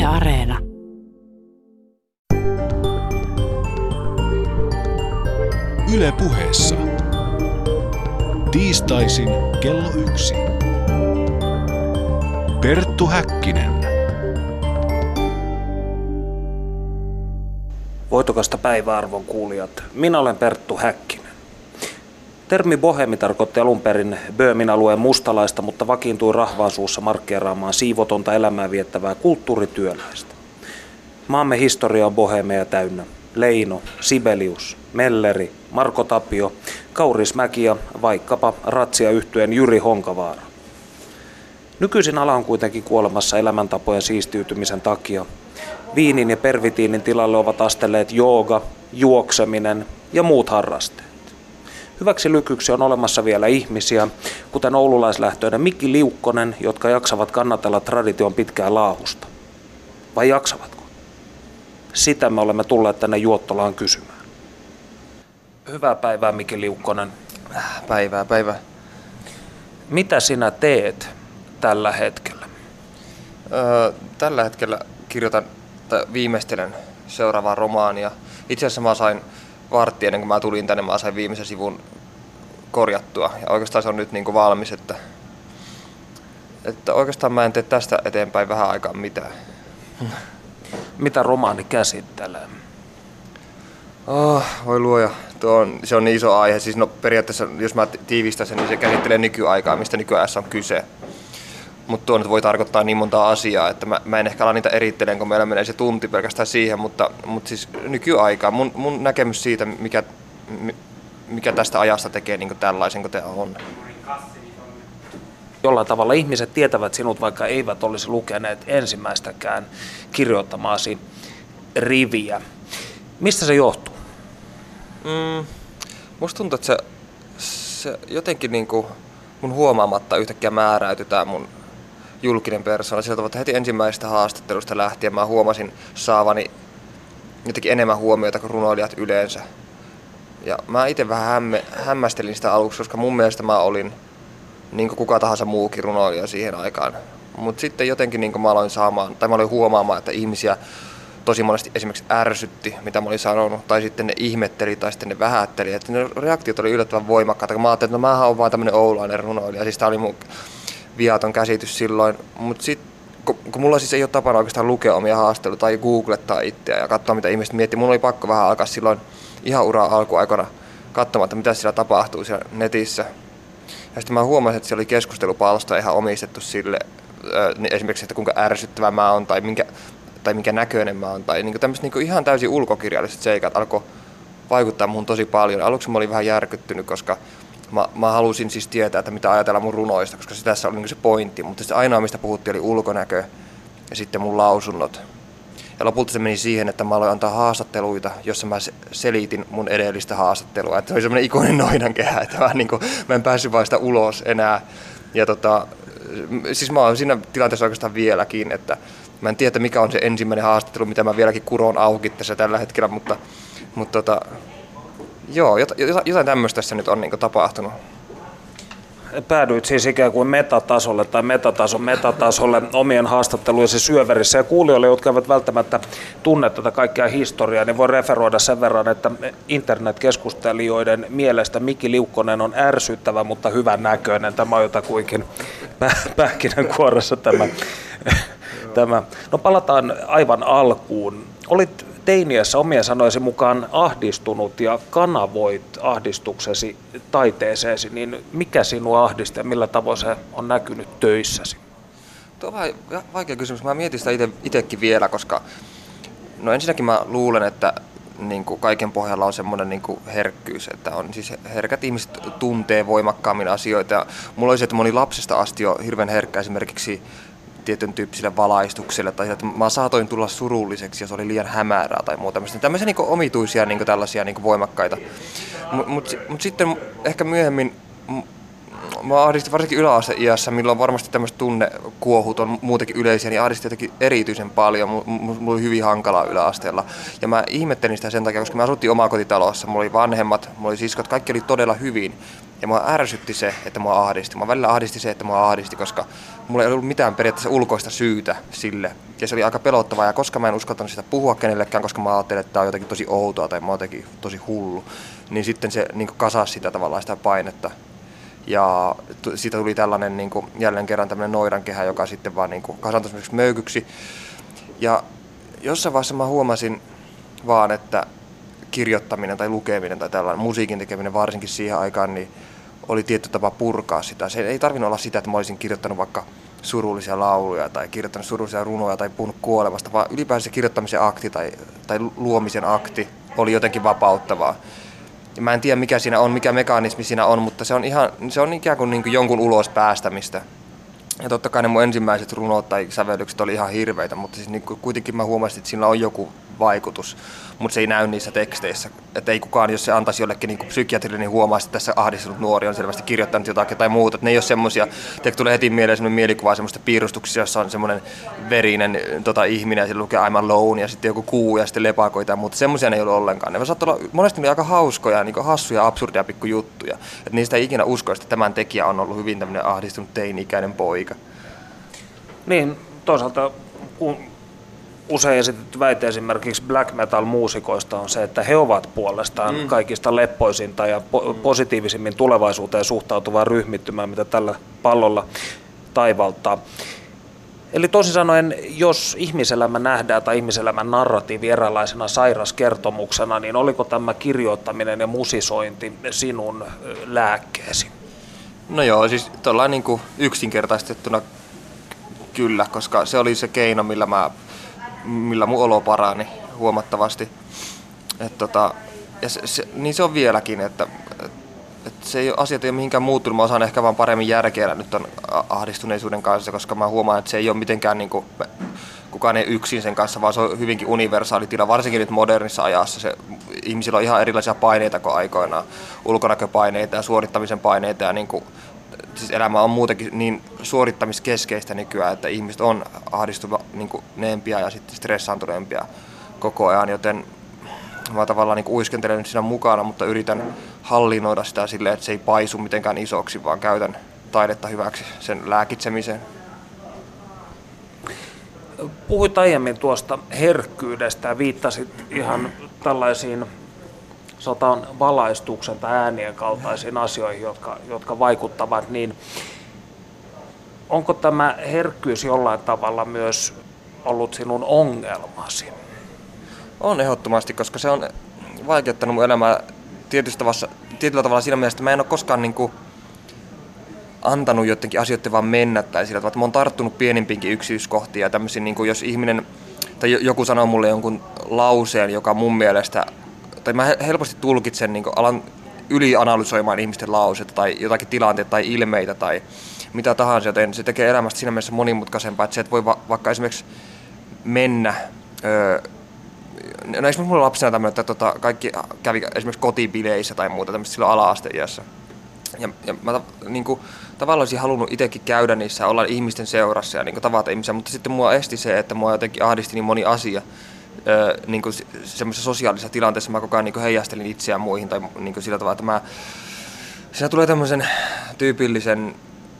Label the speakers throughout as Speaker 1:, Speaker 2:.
Speaker 1: Areena.
Speaker 2: Yle Puheessa. Tiistaisin kello 1. Perttu Häkkinen.
Speaker 3: Voitokasta päiväarvon kuulijat. Minä olen Perttu Häkkinen. Termi bohemi tarkoitti alun perin Böömin alueen mustalaista, mutta vakiintui rahvaan suussa markkeeraamaan siivotonta elämää viettävää kulttuurityöläistä. Maamme historia on bohemea täynnä. Leino, Sibelius, Melleri, Marko Tapio, Kaurismäki ja vaikkapa ratsia yhtyeen Jyri Honkavaara. Nykyisin ala on kuitenkin kuolemassa elämäntapojen siistiytymisen takia. Viinin ja pervitiinin tilalle ovat astelleet jooga, juokseminen ja muut harrasteet. Hyväksi lykyksi on olemassa vielä ihmisiä, kuten oululaislähtöinen Mikki Liukkonen, jotka jaksavat kannatella tradition pitkää laahusta. Vai jaksavatko? Sitä me olemme tulleet tänne Juottolaan kysymään. Hyvää päivää, Mikki Liukkonen.
Speaker 4: Päivää.
Speaker 3: Mitä sinä teet tällä hetkellä?
Speaker 4: Tällä hetkellä kirjoitan tai viimeistelen seuraavaa romaania. Itse asiassa mä sain vartti ennen kuin mä tulin tänne, mä sain viimeisen sivun korjattua. Ja oikeastaan se on nyt niin kuin valmis, että oikeastaan mä en tee tästä eteenpäin vähän aikaa mitään.
Speaker 3: Mitä romaani käsittelee?
Speaker 4: Voi luoja, se on niin iso aihe. Siis periaatteessa, jos mä tiivistän sen, niin se käsittelee nykyaikaa, mistä nykyajassa on kyse. Mutta tuo nyt voi tarkoittaa niin monta asiaa, että mä en ehkä ala niitä erittelen, kun meillä menee se tunti pelkästään siihen, mutta siis nykyaikaa, mun näkemys siitä, mikä tästä ajasta tekee niin kuin tällaisen kuin tämä on.
Speaker 3: Jollain tavalla ihmiset tietävät sinut, vaikka eivät olisi lukeneet ensimmäistäkään kirjoittamaasi riviä. Mistä se johtuu?
Speaker 4: Musta tuntuu, että se jotenkin niin kuin mun huomaamatta yhtäkkiä määräytytään mun julkinen persoona. Sieltä että heti ensimmäisestä haastattelusta lähtien mä huomasin saavani jotenkin enemmän huomiota kuin runoilijat yleensä. Ja mä itse vähän hämmästelin sitä aluksi, koska mun mielestä mä olin niin kuin kuka tahansa muukin runoilija siihen aikaan. Mutta sitten jotenkin niin kuin mä aloin huomaamaan, että ihmisiä tosi monesti esimerkiksi ärsytti, mitä mä olin sanonut, tai sitten ne ihmetteli, tai sitten ne vähätteli. Että ne reaktiot oli yllättävän voimakkaita, kun mä ajattelin, että mähän on vaan tämmönen oulainen runoilija. Siis tää oli mun viaton käsitys silloin. Mutta sitten, kun mulla siis ei ole tapana oikeastaan lukea omia haastatteluja tai googlettaa itseä ja katsoa, mitä ihmiset miettii, mulla oli pakko vähän alkaa silloin ihan uraa alkuaikana katsomaan, että mitä siellä tapahtuu siellä netissä. Ja sitten mä huomasin, että siellä oli keskustelupalsta ihan omistettu sille, esimerkiksi, että kuinka ärsyttävä mä oon tai minkä näköinen mä oon. Tai niin tämmöiset niin ihan täysin ulkokirjalliset seikat alkoi vaikuttaa muhun tosi paljon. Aluksi mä olin vähän järkyttynyt, koska mä halusin siis tietää, että mitä ajatella mun runoista, koska se tässä oli niin se pointti. Mutta se ainoa, mistä puhuttiin, oli ulkonäkö ja sitten mun lausunnot. Ja lopulta se meni siihen, että mä aloin antaa haastatteluita, jossa mä selitin mun edellistä haastattelua. Että se oli semmoinen ikoinen noidankehä, että mä en päässyt vaan sitä ulos enää. Ja siis mä oon siinä tilanteessa oikeastaan vieläkin, että mä en tiedä, mikä on se ensimmäinen haastattelu, mitä mä vieläkin kuron auki tässä tällä hetkellä, mutta joo, jotain tämmöistä tässä nyt on niin kuin tapahtunut.
Speaker 3: Päädyit siis ikään kuin metatasolle tai metatasolle omien haastatteluisi syöverissä. Ja kuulijoille, jotka eivät välttämättä tunne tätä kaikkea historiaa, niin voi referoida sen verran, että internetkeskustelijoiden mielestä Mikki Liukkonen on ärsyttävä, mutta hyvän näköinen. Tämä on jotakuinkin pähkinänkuoressa tämä. No palataan aivan alkuun. Olit teiniässä omien sanoisi mukaan ahdistunut ja kanavoit ahdistuksesi taiteeseesi, niin mikä sinua ahdisti ja millä tavoin se on näkynyt töissäsi?
Speaker 4: Tuo on vaikea kysymys. Mä mietin sitä itsekin vielä, koska no ensinnäkin mä luulen, että niin kuin kaiken pohjalla on semmoinen niin kuin herkkyys, että on siis herkät ihmiset tuntee voimakkaammin asioita. Ja mulla oli se, että mä olin lapsesta asti jo hirveän herkkä esimerkiksi tietyn tyyppisille valaistuksille, tai että mä saatoin tulla surulliseksi, jos oli liian hämärää tai muuta. Tämmöisiä niin omituisia niin tällaisia niin voimakkaita. Mut sitten ehkä myöhemmin Mä ahdistin varsinkin yläasteiässä, milloin varmasti tämmöiset tunnekuohut on muutenkin yleisiä, niin ahdistin jotenkin erityisen paljon. Mulla oli hyvin hankalaa yläasteella. Ja mä ihmettelin sitä sen takia, koska me asuttiin omakotitalossa, mulla oli vanhemmat, mulla oli siskot, kaikki oli todella hyvin. Ja mua ärsytti se, että mua ahdisti. Mä välillä ahdisti se, että mua ahdisti, koska mulla ei ollut mitään periaatteessa ulkoista syytä sille. Ja se oli aika pelottavaa, ja koska mä en uskaltanut sitä puhua kenellekään, koska mä ajattelin, että tää on jotenkin tosi outoa tai mä oon jotenkin tosi hullu, niin sitten se niin kasasi sitä tavallaan sitä painetta. Ja siitä tuli tällainen niin kuin, jälleen kerran tämmöinen noidankehä, joka sitten vaan niin kasantui semmoiseksi möykyksi. Ja jossain vaiheessa mä huomasin vaan, että kirjoittaminen tai lukeminen tai tällainen musiikin tekeminen varsinkin siihen aikaan, niin oli tietty tapa purkaa sitä. Se ei tarvinnut olla sitä, että mä olisin kirjoittanut vaikka surullisia lauluja tai kirjoittanut surullisia runoja tai puhunut kuolemasta, vaan ylipäänsä se kirjoittamisen akti tai luomisen akti oli jotenkin vapauttavaa. Ja mä en tiedä mikä siinä on, mikä mekanismi siinä on, mutta se on ikään kuin, jonkun ulos päästämistä. Ja totta kai ne mun ensimmäiset runot tai sävellykset oli ihan hirveitä, mutta siis niin kuitenkin mä huomasin, että sillä on joku vaikutus, mutta se ei näy niissä teksteissä. Että ei kukaan, jos se antaisi jollekin niin psykiatrille, niin huomaisi, että tässä ahdistunut nuori on selvästi kirjoittanut jotakin tai muuta. Että ne ei ole semmoisia, teille tulee heti mieleen semmoinen mielikuva semmoista piirustuksista, jossa on semmoinen verinen ihminen ja siellä lukee I'm alone ja sitten joku kuu ja sitten lepakoita ja muuta. Semmoisia ei ollut ollenkaan. Ne saattoi olla monesti aika hauskoja, niin hassuja, absurdia pikkujuttuja. Että niistä ei ikinä uskoisi, että tämän tekijä on ollut hyvin tämmöinen ahdistunut teini-ikäinen poika.
Speaker 3: Niin, toisaalta usein esitetty väite esimerkiksi black metal-muusikoista on se, että he ovat puolestaan kaikista leppoisinta ja positiivisimmin tulevaisuuteen suhtautuvaa ryhmittymää, mitä tällä pallolla taivaltaa. Eli toisin sanoen, jos ihmiselämä nähdään tai ihmiselämän narratiivi eräänlaisena sairaskertomuksena, niin oliko tämä kirjoittaminen ja musisointi sinun lääkkeesi?
Speaker 4: No joo, siis tuollain niin kuin yksinkertaistettuna kyllä, koska se oli se keino, millä mun olo parani huomattavasti. Niin se on vieläkin, että se ei, asiat ei ole mihinkään muuttunut. Mä osaan ehkä vaan paremmin järkeillä nyt ton ahdistuneisuuden kanssa, koska mä huomaan, että se ei ole mitenkään niinku, kukaan ei yksin sen kanssa, vaan se on hyvinkin universaali tila, varsinkin nyt modernissa ajassa. Ihmisillä on ihan erilaisia paineita kuin aikoinaan, ulkonäköpaineita ja suorittamisen paineita ja niinku, siis elämä on muutenkin niin suorittamiskeskeistä nykyään, että ihmiset on ahdistuneempia ja sitten stressaantuneempia koko ajan, joten mä tavallaan niin uiskentelen nyt siinä mukana, mutta yritän hallinnoida sitä silleen, että se ei paisu mitenkään isoksi, vaan käytän taidetta hyväksi sen lääkitsemiseen.
Speaker 3: Puhuit aiemmin tuosta herkkyydestä ja viittasit ihan tällaisiin valaistuksen tai äänien kaltaisiin asioihin, jotka vaikuttavat, niin onko tämä herkkyys jollain tavalla myös ollut sinun ongelmasi?
Speaker 4: On ehdottomasti, koska se on vaikeuttanut mun elämää tietyllä tavalla siinä mielessä, että mä en ole koskaan niin kuin antanut jotenkin asioiden vaan mennä tai sillä tavalla, että mä oon tarttunut pienimpiinkin yksityiskohtiin ja tämmöisiin, niin kuin jos ihminen tai joku sanoo mulle jonkun lauseen, joka mun mielestä, tai mä helposti tulkitsen, niin kuin alan ylianalysoimaan ihmisten lauseita tai jotakin tilanteita tai ilmeitä tai mitä tahansa, joten se tekee elämästä siinä mielessä monimutkaisempaa, että se et voi vaikka esimerkiksi mennä. No esimerkiksi mulla lapsena tämmöinen, että kaikki kävi esimerkiksi kotibileissä tai muuta tämmöistä silloin ala-asteiässä. Ja mä niin kuin, tavallaan olisin halunnut itsekin käydä niissä, olla ihmisten seurassa ja niin kuin, tavata ihmisiä, mutta sitten mua esti se, että mua jotenkin ahdisti niin moni asia. Niin kuin semmoisessa sosiaalisessa tilanteessa mä koko ajan niin kuin heijastelin itseään muihin tai niin kuin sillä tavalla, että siinä tulee tämmöisen tyypillisen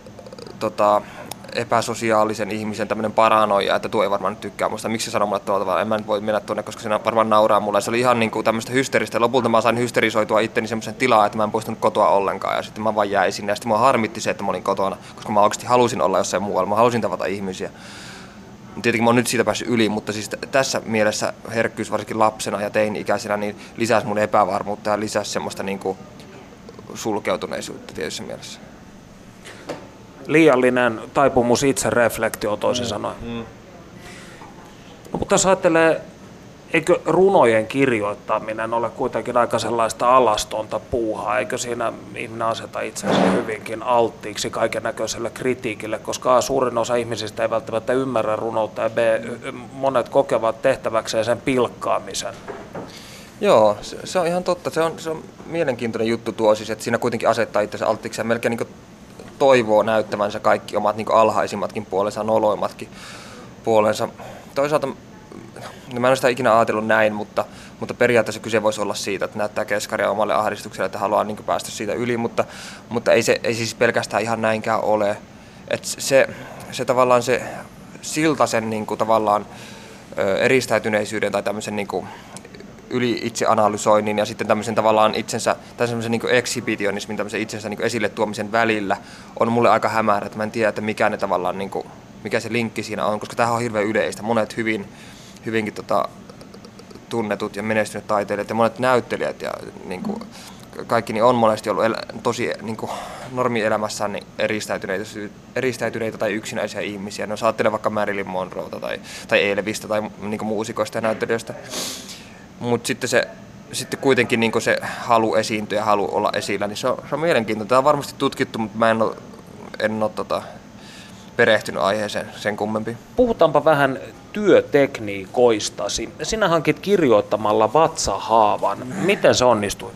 Speaker 4: epäsosiaalisen ihmisen tämmöinen paranoia, että tuo ei varmaan nyt tykkää musta. Miksi se sanoo mulle tuolla tavalla? En mä nyt voi mennä tuonne, koska se varmaan nauraa mulle. Se oli ihan niin kuin tämmöistä hysteeristä. Lopulta mä sain hysterisoitua itteni semmoisen tilaa, että mä en poistunut kotoa ollenkaan. Ja sitten mä vaan jäin sinne. Ja sitten mua harmitti se, että mä olin kotona, koska mä oikeasti halusin olla jossain muualla. Mä halusin tavata ihmisiä. Tietenkin mä oon nyt siitä päässyt yli, mutta siis tässä mielessä herkkyys varsinkin lapsena ja teini-ikäisenä niin lisäsi mun epävarmuutta ja lisäsi semmoista niin kuin sulkeutuneisuutta tietyssä mielessä.
Speaker 3: Liiallinen taipumus itsereflektioon toisin sanoen. No, mutta jos ajattelee, eikö runojen kirjoittaminen ole kuitenkin aika sellaista alastonta puuhaa? Eikö siinä ihminen aseta itsensä hyvinkin alttiiksi kaiken näköiselle kritiikille, koska suurin osa ihmisistä ei välttämättä ymmärrä runoutta ja monet kokevat tehtäväkseen sen pilkkaamisen?
Speaker 4: Joo, se on ihan totta. Se on mielenkiintoinen juttu tuo siis, että siinä kuitenkin asettaa itsensä alttiiksi ja melkein niin toivoo näyttävänsä kaikki omat niin alhaisimmatkin puolensa, noloimmatkin puolensa. Toisaalta no mä en ole sitä ikinä ajatellut näin, mutta periaatteessa kyse voisi olla siitä, että näyttää keskaria omalle ahdistukselle, että haluaa niin päästä siitä yli, mutta ei siis pelkästään ihan näinkään ole. Et se tavallaan se silta sen niin kuin tavallaan eristäytyneisyyden tai tämmöisen niin kuin yli itseanalysoinnin ja sitten tämmöisen tavallaan itsensä, tai semmoisen niin kuin exhibitionismin, tämmöisen itsensä niin kuin esille tuomisen välillä on mulle aika hämärä, että mä en tiedä, että mikä ne tavallaan, niin kuin, mikä se linkki siinä on, koska tämähän on hirveän yleistä. Monet hyvinkin tunnetut ja menestyneet taiteilijat ja monet näyttelijät ja niin kuin, kaikki niin on monesti ollut tosi niin kuin normielämässään niin eristäytyneitä tai yksinäisiä ihmisiä. No, jos ajattelee vaikka Marilyn Monroeta tai Elvistä tai niin kuin muusikoista ja näyttelijöistä. Mutta sitten kuitenkin niin se halu esiintyä ja halu olla esillä, niin se on mielenkiintoista. Tämä on varmasti tutkittu, mutta mä en ole perehtynyt aiheeseen sen kummempi.
Speaker 3: Puhutaanpa vähän työtekniikoistasi. Sinä hankit kirjoittamalla vatsahaavan. Miten se onnistui?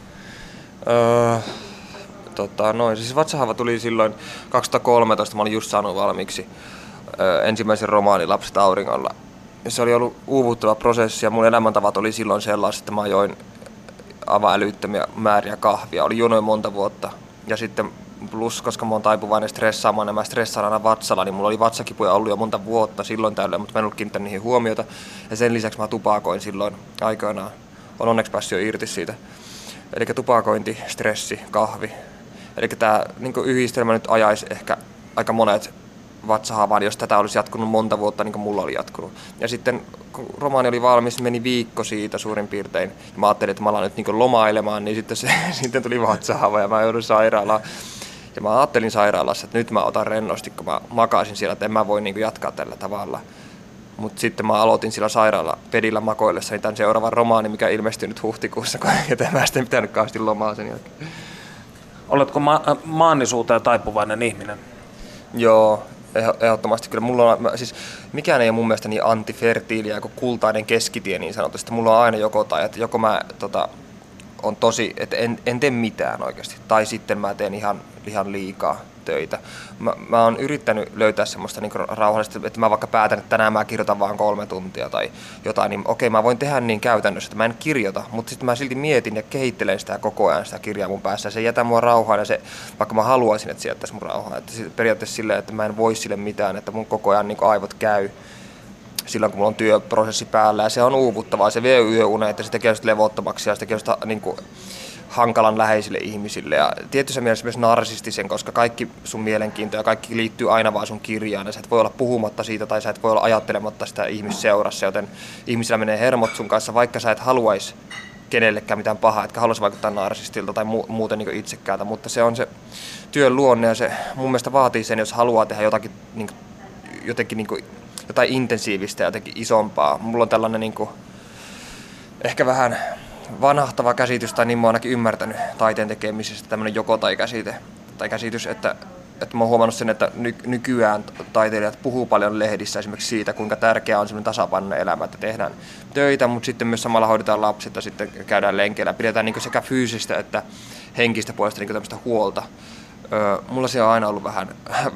Speaker 4: Siis vatsahaava tuli silloin 2013, mä olin just saanut valmiiksi ensimmäisen romaanin Lapset auringolla. Se oli ollut uuvuttava prosessi ja mun elämäntavat oli silloin sellaiset, että mä join aivan älyttömiä määriä kahvia. Oli jonoin monta vuotta ja sitten plus, koska mä oon taipuvainen stressaamaan ja mä stressaan aina vatsalla, niin mulla oli vatsakipuja ollut jo monta vuotta silloin tällöin, mutta mä en ollut kiinnittänyt niihin huomiota. Ja sen lisäksi mä tupakoin silloin aikoinaan. On onneksi päässyt jo irti siitä. Eli tupakointi, stressi, kahvi. Eli tää niin yhdistelmä nyt ajaisi ehkä aika monet vatsahaavaan, jos tätä olisi jatkunut monta vuotta niin kuin mulla oli jatkunut. Ja sitten kun romaani oli valmis, meni viikko siitä suurin piirtein. Ja mä ajattelin, että mä alan nyt niin lomailemaan, niin sitten tuli vatsahaava ja mä joudun sairaalaan. Ja mä ajattelin sairaalassa, että nyt mä otan rennosti, kun mä makasin siellä, että en mä voi niin jatkaa tällä tavalla. Mutta sitten mä aloitin sillä sairaalapedillä makoillessani tämän seuraavan romaanin, mikä ilmestyi nyt huhtikuussa, joten mä sitten pitänyt kauheasti lomaa sen jälkeen.
Speaker 3: Oletko maannisuuteen taipuvainen ihminen?
Speaker 4: Joo, ehdottomasti kyllä. Mulla on, siis mikään ei ole mun mielestä niin antifertiiliä kuin kultainen keskitie niin sanotusti. Mulla on aina joko tai, että joko mä on tosi, että en tee mitään oikeasti, tai sitten mä teen ihan liikaa töitä. Mä oon yrittänyt löytää semmoista niin rauhallista, että mä vaikka päätän, että tänään mä kirjoitan vaan 3 tuntia tai jotain, niin okei, mä voin tehdä niin käytännössä, että mä en kirjoita, mutta sitten mä silti mietin ja kehittelen sitä koko ajan sitä kirjaa mun päässä, ja se jätää mua rauhaan, ja se, vaikka mä haluaisin, että se jättäisi mun rauhaan, että periaatteessa silleen, että mä en voi sille mitään, että mun koko ajan niin aivot käy silloin, kun mulla on työprosessi päällä, ja se on uuvuttavaa, se vie yöunet, ja se tekee sitä levottomaksi, ja se tekee sitä niin kuin hankalan läheisille ihmisille ja tietyssä mielessä myös narsistisen, koska kaikki sun mielenkiinto ja kaikki liittyy aina vaan sun kirjaan ja sä et voi olla puhumatta siitä tai sä et voi olla ajattelematta sitä ihmisseurassa, joten ihmisillä menee hermot sun kanssa, vaikka sä et haluaisi kenellekään mitään pahaa, etkä haluaisi vaikuttaa narsistilta tai muuten niin itsekkäältä, mutta se on se työn luonne ja se mun mielestä vaatii sen, jos haluaa tehdä jotakin jotenkin jotain intensiivistä ja jotenkin isompaa. Mulla on tällainen ehkä vähän vanhahtava käsitys, tai niin mä oon ainakin ymmärtänyt taiteen tekemisestä, tämmöinen joko-tai-käsite, tai käsitys, että mä oon huomannut sen, että nykyään taiteilijat puhuu paljon lehdissä esimerkiksi siitä, kuinka tärkeää on semmoinen tasapainoinen elämä, että tehdään töitä, mutta sitten myös samalla hoidetaan lapset ja sitten käydään lenkeillä, pidetään sekä fyysistä että henkistä puolesta tämmöistä huolta. Mulla se on aina ollut vähän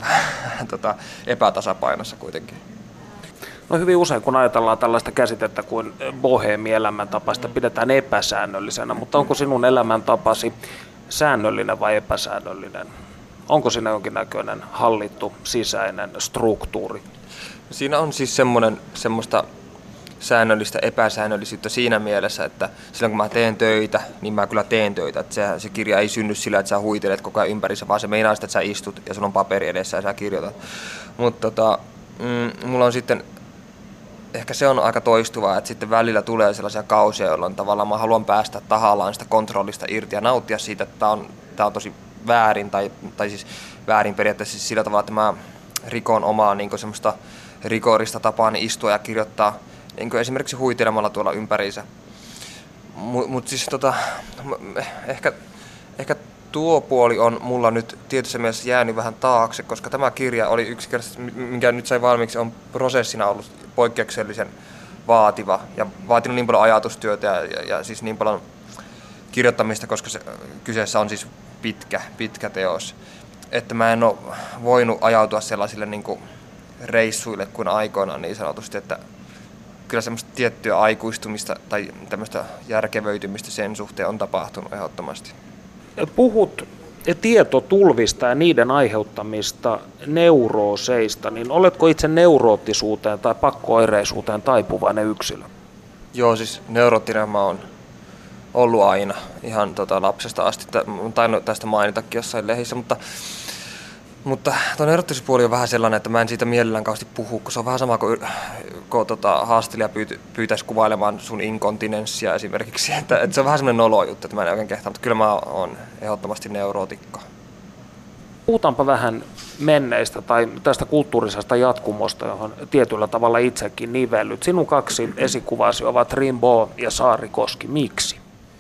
Speaker 4: epätasapainossa kuitenkin.
Speaker 3: No hyvin usein, kun ajatellaan tällaista käsitettä kuin boheemi-elämäntapa, sitä pidetään epäsäännöllisenä, mutta onko sinun elämäntapasi säännöllinen vai epäsäännöllinen? Onko siinä jonkinnäköinen hallittu sisäinen struktuuri?
Speaker 4: Siinä on siis semmoista säännöllistä epäsäännöllisyyttä siinä mielessä, että silloin kun mä teen töitä, niin mä kyllä teen töitä. Että se kirja ei synny sillä, että sä huitelet koko ajan ympärissä, vaan se meinaa sitä, että sä istut ja sulla on paperi edessä ja sä kirjoitat. Mutta mulla on sitten ehkä se on aika toistuvaa, että sitten välillä tulee sellaisia kausia, jolloin tavallaan mä haluan päästä tahallaan sitä kontrollista irti ja nauttia siitä, että tää on tosi väärin, tai siis väärin periaatteessa siis sillä tavalla, että mä rikon omaa semmoista rikorista tapaani istua ja kirjoittaa esimerkiksi huitelemalla tuolla ympäriinsä. Mutta siis ehkä tuo puoli on mulla nyt tietyssä mielessä jäänyt vähän taakse, koska tämä kirja oli yksinkertaisesti, minkä nyt sai valmiiksi, on prosessina ollut poikkeuksellisen vaativa ja vaatinut niin paljon ajatustyötä ja siis niin paljon kirjoittamista, koska kyseessä on siis pitkä teos. että mä en ole voinut ajautua sellaisille niin kuin reissuille kuin aikoinaan niin sanotusti, että kyllä semmoista tiettyä aikuistumista tai tämmöistä järkevöitymistä sen suhteen on tapahtunut ehdottomasti.
Speaker 3: Puhut tietotulvista ja niiden aiheuttamista neurooseista, niin oletko itse neuroottisuuteen tai pakko-oireisuuteen taipuvainen yksilö?
Speaker 4: Joo, siis neuroottinen mä oon ollut aina ihan lapsesta asti. Mä tainnut tästä mainitakin jossain lehissä, mutta tuo neuroottisuuspuoli on vähän sellainen, että mä en siitä mielellään kauheasti puhu, kun se on vähän sama kuin haastelija pyytäisi kuvailemaan sun inkontinenssia esimerkiksi. Että se on vähän semmoinen nolo juttu, että mä en oikein kehtaa, mutta kyllä mä oon ehdottomasti neurootikko.
Speaker 3: Puhutaanpa vähän menneistä tai tästä kulttuurisesta jatkumosta, johon tietyllä tavalla itsekin nivellyt. Sinun 2 esikuvasi ovat Rimbaud ja Saarikoski. Miksi?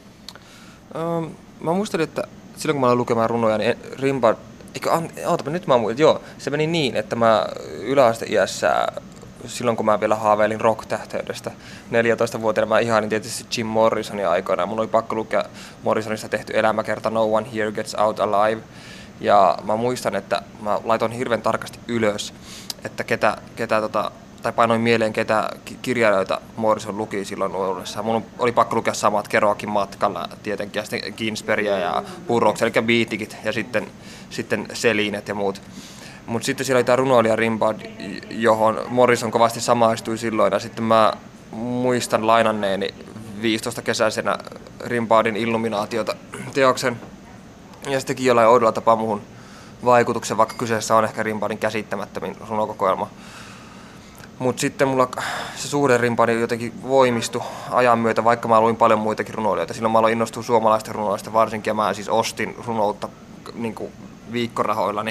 Speaker 4: Mä muistelin, että silloin kun mä aloin lukemaan runoja, niin Rimbaud, nyt mä muistan, joo, se meni niin, että mä yläasteiässä, silloin kun mä vielä haaveilin rock-tähteydestä 14-vuotiaana, mä ihailin tietysti Jim Morrisonia aikoinaan. Mun oli pakko lukea Morrisonista tehty elämäkerta No One Here Gets Out Alive. Ja mä muistan, että mä laitoin hirveän tarkasti ylös, että tai painoin mieleen, ketä kirjailijoita Morrison luki silloin nuoruudessa. Mun oli pakko lukea samat Kerouacin matkalla tietenkin, ja sitten Ginsbergia ja Burroughs, eli Beatikit, ja sitten Selinet ja muut. Mutta sitten siellä oli tämä runoilija Rimbaud, johon Morrison kovasti samaistui silloin, ja sitten mä muistan lainanneeni 15-kesäisenä Rimbaudin Illuminaatiota teoksen, ja se teki jollain oudolla tapaa muuhun vaikutuksen, vaikka kyseessä on ehkä Rimbaudin käsittämättömin runokokoelma. Mutta sitten mulla se suhde Rimbaudin jotenkin voimistui ajan myötä, vaikka mä luin paljon muitakin runoilijoita. Silloin mä aloin innostua suomalaisten runoista varsinkin, ja mä siis ostin runoutta niin kuin viikkorahoillani.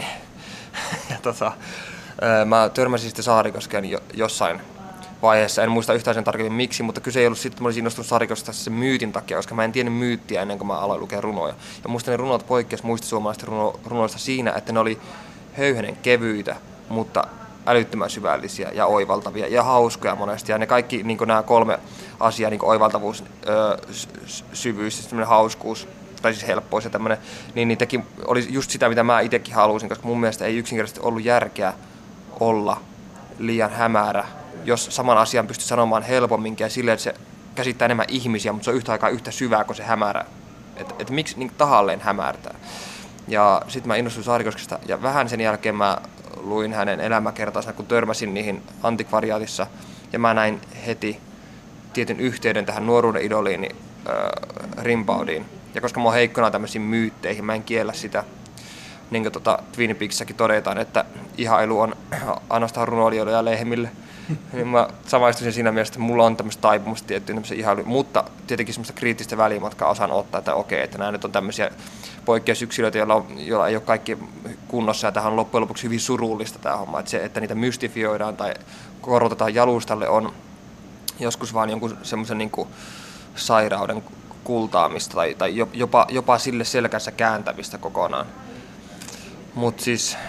Speaker 4: Ja mä törmäsin sitten Saarikoskeen jossain vaiheessa. En muista yhtään sen tarkemmin miksi, mutta kyse ei ollut sitten, että mä olisin innostunut Saarikoskesta sen myytin takia, koska mä en tiennyt myyttiä ennen kuin mä aloin lukea runoja. Ja musta ne runot poikkesi muista suomalaisten runoista siinä, että ne oli höyhenen kevyitä, mutta älyttömän syvällisiä ja oivaltavia ja hauskoja monesti. Ja ne kaikki niin nämä 3 asiaa, niin oivaltavuus, syvyys, semmoinen hauskuus, tai siis helppous ja tämmöinen, niin teki, oli just sitä, mitä mä itsekin halusin, koska mun mielestä ei yksinkertaisesti ollut järkeä olla liian hämärä, jos saman asian pystyy sanomaan helpomminkin ja silleen, että se käsittää enemmän ihmisiä, mutta se on yhtä aikaa yhtä syvää kuin se hämärä. Että miksi niin tahalleen hämärtää. Ja sitten mä innostuin Saarikoskesta ja vähän sen jälkeen mä luin hänen elämäkertansa, kun törmäsin niihin antikvariaatissa. Ja mä näin heti tietyn yhteyden tähän nuoruuden idoliini Rimbaudiin. Ja koska mä oon heikkona tämmöisiin myytteihin, mä en kiellä sitä. Niin kuin Twin Peaksissäkin todetaan, että ihailu on ainoastaan runoilijoille ja lehmille. Niin mä samaistuisin siinä mielessä, että mulla on tämmöistä taipumusta tiettyyn tämmöisen ihailuun, mutta tietenkin semmoista kriittistä välimatkaa osaan ottaa, että okei, että nämä nyt on tämmöisiä poikkeusyksilöitä, joilla ei ole kaikki kunnossa, ja tämähän on loppujen lopuksi hyvin surullista tämä homma, että se, että niitä mystifioidaan tai korotetaan jalustalle, on joskus vaan jonkun semmoisen niin kuin sairauden kultaamista tai jopa sille selkänsä kääntämistä kokonaan. Mutta siis,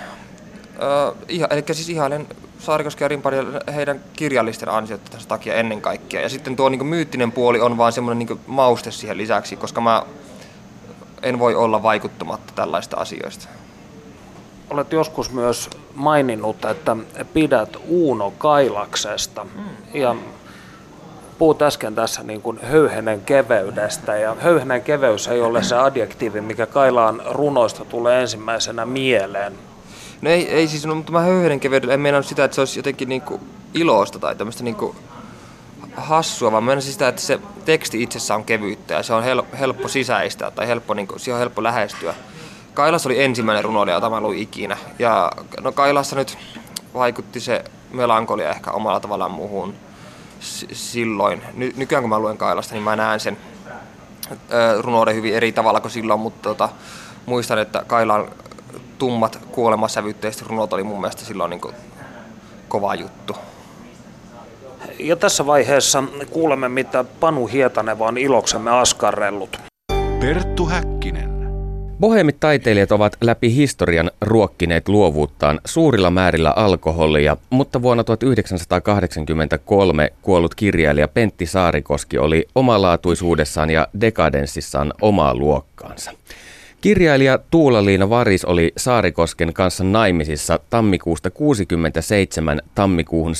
Speaker 4: ihailen Saarikoski ja Rimbaudia heidän kirjallisten ansioiden tästä takia ennen kaikkea. Ja sitten tuo niin kuin myyttinen puoli on vaan semmoinen niin kuin mauste siihen lisäksi, koska mä en voi olla vaikuttumatta tällaista asioista.
Speaker 3: Olet joskus myös maininnut, että pidät Uuno Kailaksesta. Ja puhut äsken tässä niin kuin höyhenen keveydestä. Ja höyhenen keveys ei ole se adjektiivi, mikä Kailaan runoista tulee ensimmäisenä mieleen.
Speaker 4: No ei siis, mutta mä höyhenen keveydellä en meinannut sitä, että se olisi jotenkin niinku iloista tai tämmöistä niinku hassua, vaan meinannut sitä, että se teksti itsessään on kevyyttä ja se on helppo sisäistää tai siihen on helppo lähestyä. Kailassa oli ensimmäinen runoilija, jota mä luin ikinä. Ja no Kailassa nyt vaikutti se melankolia ehkä omalla tavallaan muuhun silloin. Nykyään kun mä luen Kailasta, niin mä näen sen runouden hyvin eri tavalla kuin silloin, mutta muistan, että Kailan tummat kuolemasävytteiset runot oli mun mielestä silloin niin kuin kova juttu.
Speaker 3: Ja tässä vaiheessa kuulemme, mitä Panu Hietaneva on iloksemme askarrellut.
Speaker 2: Perttu Häkkinen.
Speaker 1: Boheemit taiteilijat ovat läpi historian ruokkineet luovuuttaan suurilla määrillä alkoholia, mutta vuonna 1983 kuollut kirjailija Pentti Saarikoski oli omalaatuisuudessaan ja dekadenssissaan omaa luokkaansa. Kirjailija Tuula-Liina Varis oli Saarikosken kanssa naimisissa tammikuusta 1967 tammikuuhun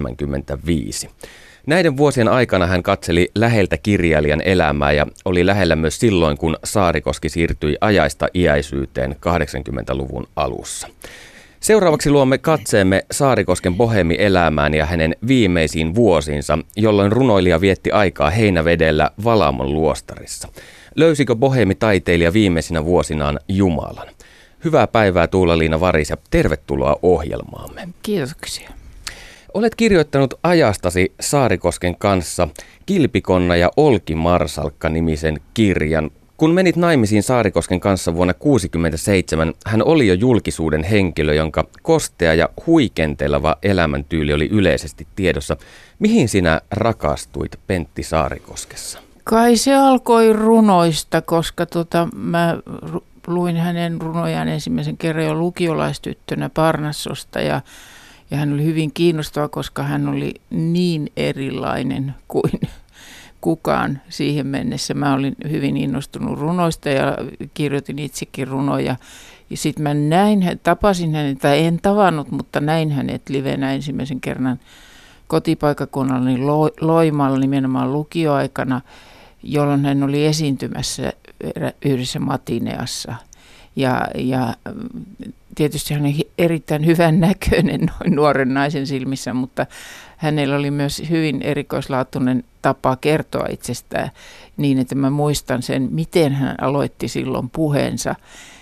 Speaker 1: 1975. Näiden vuosien aikana hän katseli läheltä kirjailijan elämää ja oli lähellä myös silloin, kun Saarikoski siirtyi ajaista iäisyyteen 80-luvun alussa. Seuraavaksi luomme katseemme Saarikosken boheemielämään ja hänen viimeisiin vuosiinsa, jolloin runoilija vietti aikaa Heinävedellä Valamon luostarissa. Löysikö boheemitaiteilija viimeisinä vuosinaan Jumalan? Hyvää päivää Tuula-Liina Varis ja tervetuloa ohjelmaamme.
Speaker 5: Kiitoksia.
Speaker 1: Olet kirjoittanut ajastasi Saarikosken kanssa Kilpikonna ja Olki Marsalkka-nimisen kirjan. Kun menit naimisiin Saarikosken kanssa vuonna 1967, hän oli jo julkisuuden henkilö, jonka kostea ja huikenteleva elämäntyyli oli yleisesti tiedossa. Mihin sinä rakastuit Pentti Saarikoskessa?
Speaker 5: Kai se alkoi runoista, koska mä luin hänen runojaan ensimmäisen kerran jo lukiolaistyttönä Parnassosta ja hän oli hyvin kiinnostava, koska hän oli niin erilainen kuin kukaan siihen mennessä. Mä olin hyvin innostunut runoista ja kirjoitin itsekin runoja. Ja sitten mä tapasin hänet, tai en tavannut, mutta näin hänet livenä ensimmäisen kerran kotipaikakunnallani Loimaalla nimenomaan lukioaikana, jolloin hän oli esiintymässä yhdessä matineassa. Ja tietysti hän oli erittäin hyvän näköinen noin nuoren naisen silmissä, mutta hänellä oli myös hyvin erikoislaatuinen tapa kertoa itsestään niin, että mä muistan sen, miten hän aloitti silloin puheensa,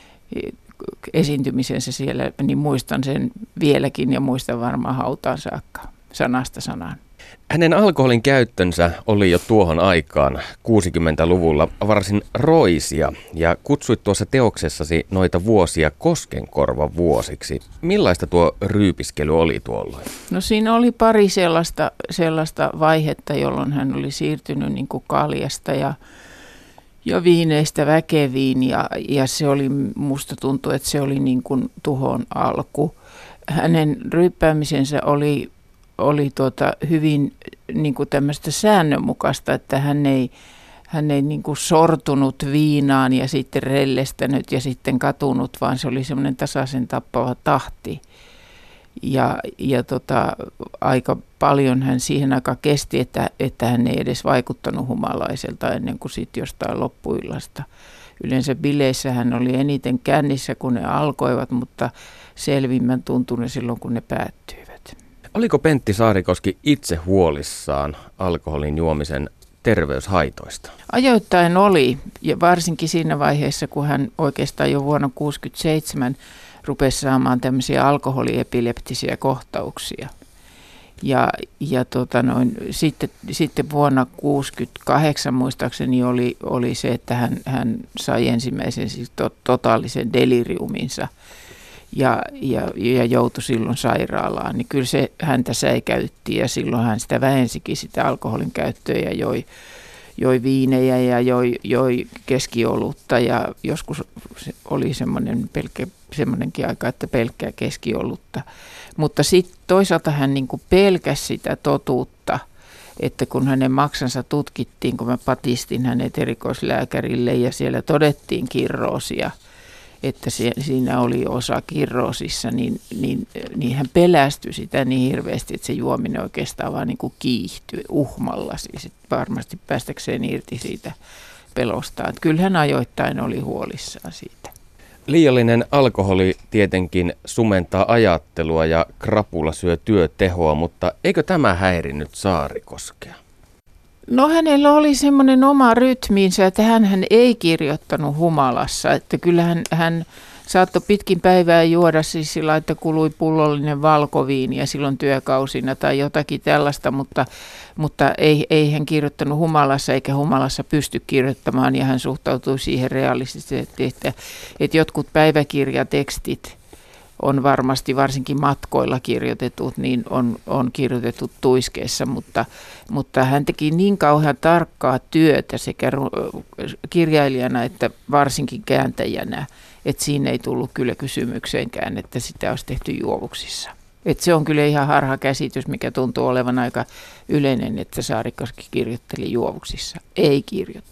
Speaker 5: esiintymisensä siellä, niin muistan sen vieläkin ja muistan varmaan hautaan saakka sanasta sanaan.
Speaker 1: Hänen alkoholin käyttönsä oli jo tuohon aikaan 60-luvulla varsin roisia ja kutsuit tuossa teoksessasi noita vuosia Koskenkorvan vuosiksi. Millaista tuo ryypiskely oli tuolloin?
Speaker 5: No siinä oli pari sellaista vaihetta, jolloin hän oli siirtynyt niin kuin kaljasta ja viineistä väkeviin ja se oli, musta tuntui, että se oli niin kuin tuhon alku. Hänen ryyppäämisensä oli hyvin niin kuin tämmöistä säännönmukaista, että hän ei niin kuin sortunut viinaan ja sitten rellestänyt ja sitten katunut, vaan se oli semmoinen tasaisen tappava tahti. Ja aika paljon hän siihen aikaan kesti, että hän ei edes vaikuttanut humalaiselta ennen kuin sitten jostain loppuillasta. Yleensä bileissä hän oli eniten kännissä, kun ne alkoivat, mutta selvimmän tuntunut silloin, kun ne päättyivät.
Speaker 1: Oliko Pentti Saarikoski itse huolissaan alkoholin juomisen terveyshaitoista?
Speaker 5: Ajoittain oli, ja varsinkin siinä vaiheessa, kun hän oikeastaan jo vuonna 1967 rupesi saamaan tämmöisiä alkoholiepileptisiä kohtauksia. Sitten vuonna 1968 muistaakseni oli se, että hän sai ensimmäisen siis totaalisen deliriuminsa. Ja joutui silloin sairaalaan, niin kyllä se häntä säikäytti ja silloin hän sitä vähensikin sitä alkoholin käyttöä ja joi viinejä ja joi keskiolutta ja joskus oli semmoinenkin aika, että pelkkää keskiolutta. Mutta sitten toisaalta hän niin kuin pelkäsi sitä totuutta, että kun hänen maksansa tutkittiin, kun mä patistin hänet erikoislääkärille ja siellä todettiin kirroosia, että siinä oli osa kirroosissa, niin hän pelästyi sitä niin hirveästi, että se juominen oikeastaan vaan niin kuin kiihtyi uhmalla, siis varmasti päästäkseen irti siitä pelostaan. Että kyllä hän ajoittain oli huolissaan siitä.
Speaker 1: Liiallinen alkoholi tietenkin sumentaa ajattelua ja krapula syö työtehoa, mutta eikö tämä häirinnyt Saarikoskea?
Speaker 5: No hänellä oli semmoinen oma rytmiinsä, että hän ei kirjoittanut humalassa, että kyllähän hän saattoi pitkin päivää juoda siis sillä, että kului pullollinen valkoviiniä silloin työkausina tai jotakin tällaista, mutta ei hän kirjoittanut humalassa eikä humalassa pysty kirjoittamaan ja hän suhtautui siihen realistisesti, että jotkut päiväkirjatekstit on varmasti varsinkin matkoilla kirjoitetut, niin on kirjoitettu tuiskeessa, mutta hän teki niin kauhean tarkkaa työtä sekä kirjailijana että varsinkin kääntäjänä, että siinä ei tullut kyllä kysymykseenkään, että sitä olisi tehty juovuksissa. Että se on kyllä ihan harha käsitys, mikä tuntuu olevan aika yleinen, että Saarikoski kirjoitteli juovuksissa. Ei kirjoittanut.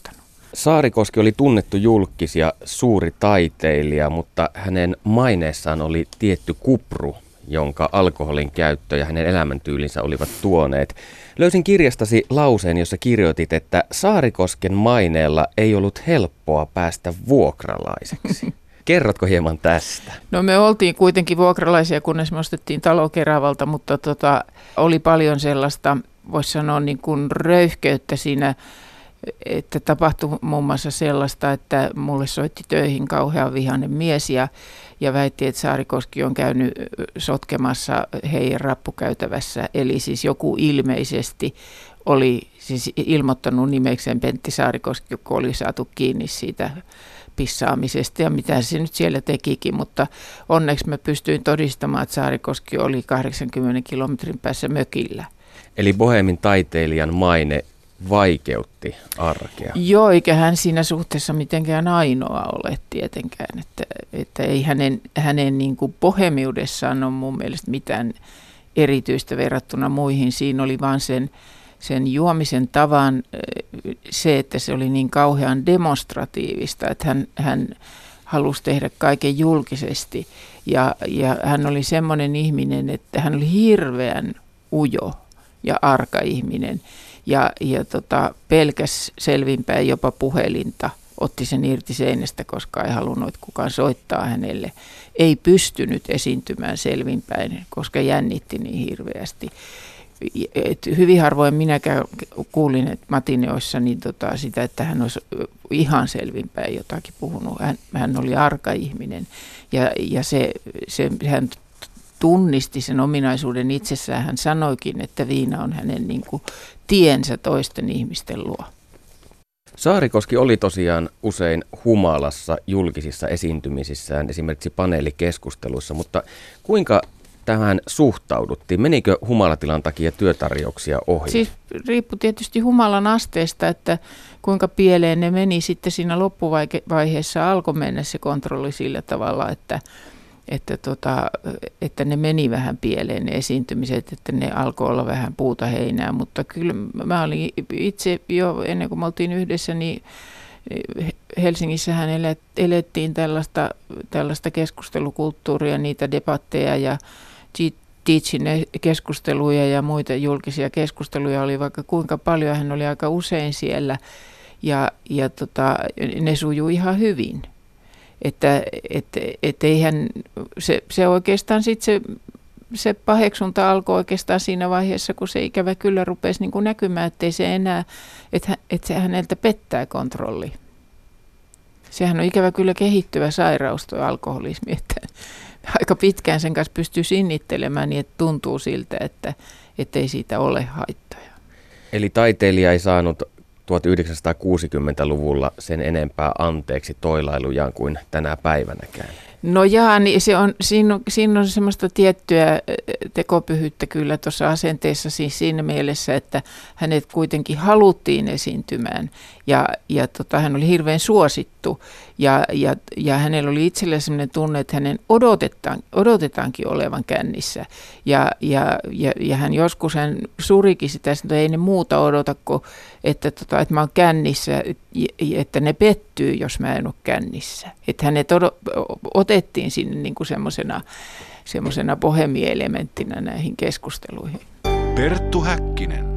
Speaker 1: Saarikoski oli tunnettu julkkis ja suuri taiteilija, mutta hänen maineessaan oli tietty kupru, jonka alkoholin käyttö ja hänen elämäntyylinsä olivat tuoneet. Löysin kirjastasi lauseen, jossa kirjoitit, että Saarikosken maineella ei ollut helppoa päästä vuokralaiseksi. Kerrotko hieman tästä?
Speaker 5: No me oltiin kuitenkin vuokralaisia, kunnes me ostettiin talo Keravalta, mutta oli paljon sellaista, voisi sanoa niin kuin röyhkeyttä siinä, että tapahtui muun muassa sellaista, että mulle soitti töihin kauhean vihainen mies ja väitti, että Saarikoski on käynyt sotkemassa heidän rappukäytävässä. Eli siis joku ilmeisesti oli siis ilmoittanut nimekseen Pentti Saarikoski, kun oli saatu kiinni siitä pissaamisesta ja mitä se nyt siellä tekikin, mutta onneksi mä pystyin todistamaan, että Saarikoski oli 80 kilometrin päässä mökillä.
Speaker 1: Eli boheemin taiteilijan maine vaikeutti arkea.
Speaker 5: Joo, eikä hän siinä suhteessa mitenkään ainoa ole tietenkään, että ei hänen niin kuin bohemiudessaan ole mun mielestä mitään erityistä verrattuna muihin. Siinä oli vaan sen juomisen tavan se, että se oli niin kauhean demonstratiivista, että hän halusi tehdä kaiken julkisesti ja hän oli semmoinen ihminen, että hän oli hirveän ujo ja arka ihminen. Ja pelkäs selvinpäin jopa puhelinta, otti sen irti seinästä, koska ei halunnut, että kukaan soittaa hänelle. Ei pystynyt esiintymään selvinpäin, koska jännitti niin hirveästi. Hyvin harvoin minäkään kuulin, että matineoissa niin sitä, että hän olisi ihan selvinpäin jotakin puhunut. Hän oli arka ihminen ja hän tunnisti sen ominaisuuden itsessään. Hän sanoikin, että viina on hänen niin kuin tiensä toisten ihmisten luo.
Speaker 1: Saarikoski oli tosiaan usein humalassa julkisissa esiintymisissään, esimerkiksi paneelikeskusteluissa, mutta kuinka tähän suhtauduttiin? Menikö humalatilan takia työtarjouksia ohi?
Speaker 5: Siis riippui tietysti humalan asteesta, että kuinka pieleen ne meni. Sitten siinä loppuvaiheessa alkoi mennä se kontrolli sillä tavalla, että ne meni vähän pieleen ne esiintymiset, että ne alkoi olla vähän puuta heinää, mutta kyllä mä olin itse jo ennen kuin me oltiin yhdessä, niin Helsingissähän elettiin tällaista keskustelukulttuuria, niitä debatteja ja Teachin keskusteluja ja muita julkisia keskusteluja oli vaikka kuinka paljon, hän oli aika usein siellä ja ne sujui ihan hyvin. Että eihän se oikeastaan sitten se paheksunta alkoi oikeastaan siinä vaiheessa, kun se ikävä kyllä rupesi niin kuin näkymään, ettei se enää, että se häneltä pettää kontrolli. Sehän on ikävä kyllä kehittyvä sairaus tuo alkoholismi, että aika pitkään sen kanssa pystyy sinnittelemään niin, että tuntuu siltä, että ei siitä ole haittoja.
Speaker 1: Eli taiteilija ei saanut 1960-luvulla sen enempää anteeksi toilailujaan kuin tänä päivänäkään.
Speaker 5: No jaa, niin siinä on semmoista tiettyä tekopyhyyttä kyllä tuossa asenteessa siis siinä mielessä, että hänet kuitenkin haluttiin esiintymään ja hän oli hirveän suosittu ja hänellä oli itsellä semmoinen tunne, että hänen odotetaankin olevan kännissä ja hän joskus hän surikin sitä, että ei ne muuta odota kuin, että mä oon kännissä, että ne pettyy, jos mä en ole kännissä. Että hänet otettiin sinne niin kuin semmoisena bohemielementtinä näihin keskusteluihin.
Speaker 2: Perttu Häkkinen.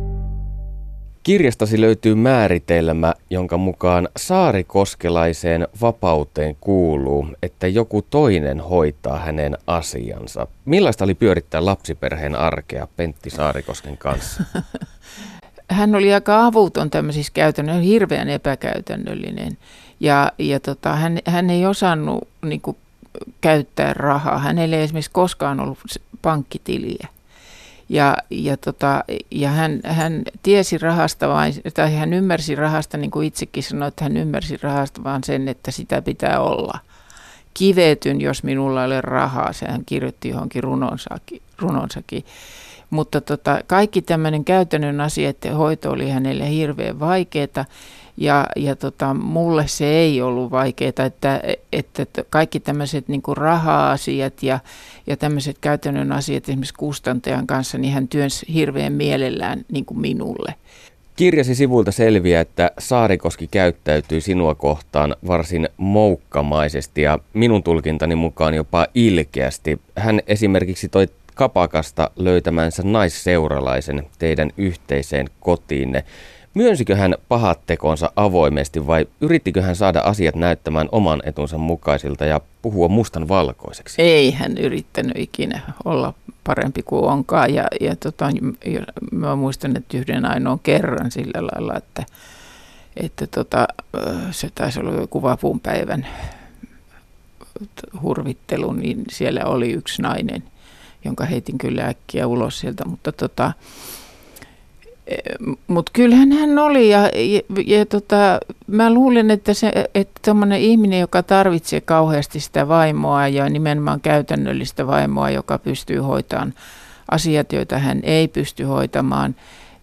Speaker 1: Kirjastasi löytyy määritelmä, jonka mukaan saarikoskelaiseen vapauteen kuuluu, että joku toinen hoitaa hänen asiansa. Millaista oli pyörittää lapsiperheen arkea Pentti Saarikosken kanssa?
Speaker 5: Hän oli aika avuton tämmöisissä käytännöissä, hirveän epäkäytännöllinen hän ei osannut niin kuin käyttää rahaa. Hänellä ei esimerkiksi koskaan ollut pankkitiliä. Ja hän tiesi rahasta tai hän ymmärsi rahasta, niin kuin itsekin sanoi, että hän ymmärsi rahasta vaan sen, että sitä pitää olla. Kivetyn, jos minulla ei ole rahaa, se hän kirjoitti johonkin runonsakin. Mutta kaikki tämmöinen käytännön asioiden hoito oli hänelle hirveän vaikeaa. Ja mulle se ei ollut vaikeaa, että kaikki tämmöiset niin kuin raha-asiat ja tämmöiset käytännön asiat esimerkiksi kustantajan kanssa, niin hän työnsi hirveän mielellään niin kuin minulle.
Speaker 1: Kirjasi sivuilta selviää, että Saarikoski käyttäytyi sinua kohtaan varsin moukkamaisesti ja minun tulkintani mukaan jopa ilkeästi. Hän esimerkiksi toi kapakasta löytämänsä naisseuralaisen teidän yhteiseen kotiinne. Myönsikö hän pahat tekonsa avoimesti vai yrittikö hän saada asiat näyttämään oman etunsa mukaisilta ja puhua mustan valkoiseksi?
Speaker 5: Ei hän yrittänyt ikinä olla parempi kuin onkaan mä muistan, että yhden ainoan kerran sillä lailla, että se taisi olla joku vapunpäivän hurvittelu, niin siellä oli yksi nainen, jonka heitin kyllä äkkiä ulos sieltä, mutta kyllähän hän oli ja mä luulen, että tommoinen ihminen, joka tarvitsee kauheasti sitä vaimoa ja nimenomaan käytännöllistä vaimoa, joka pystyy hoitamaan asiat, joita hän ei pysty hoitamaan,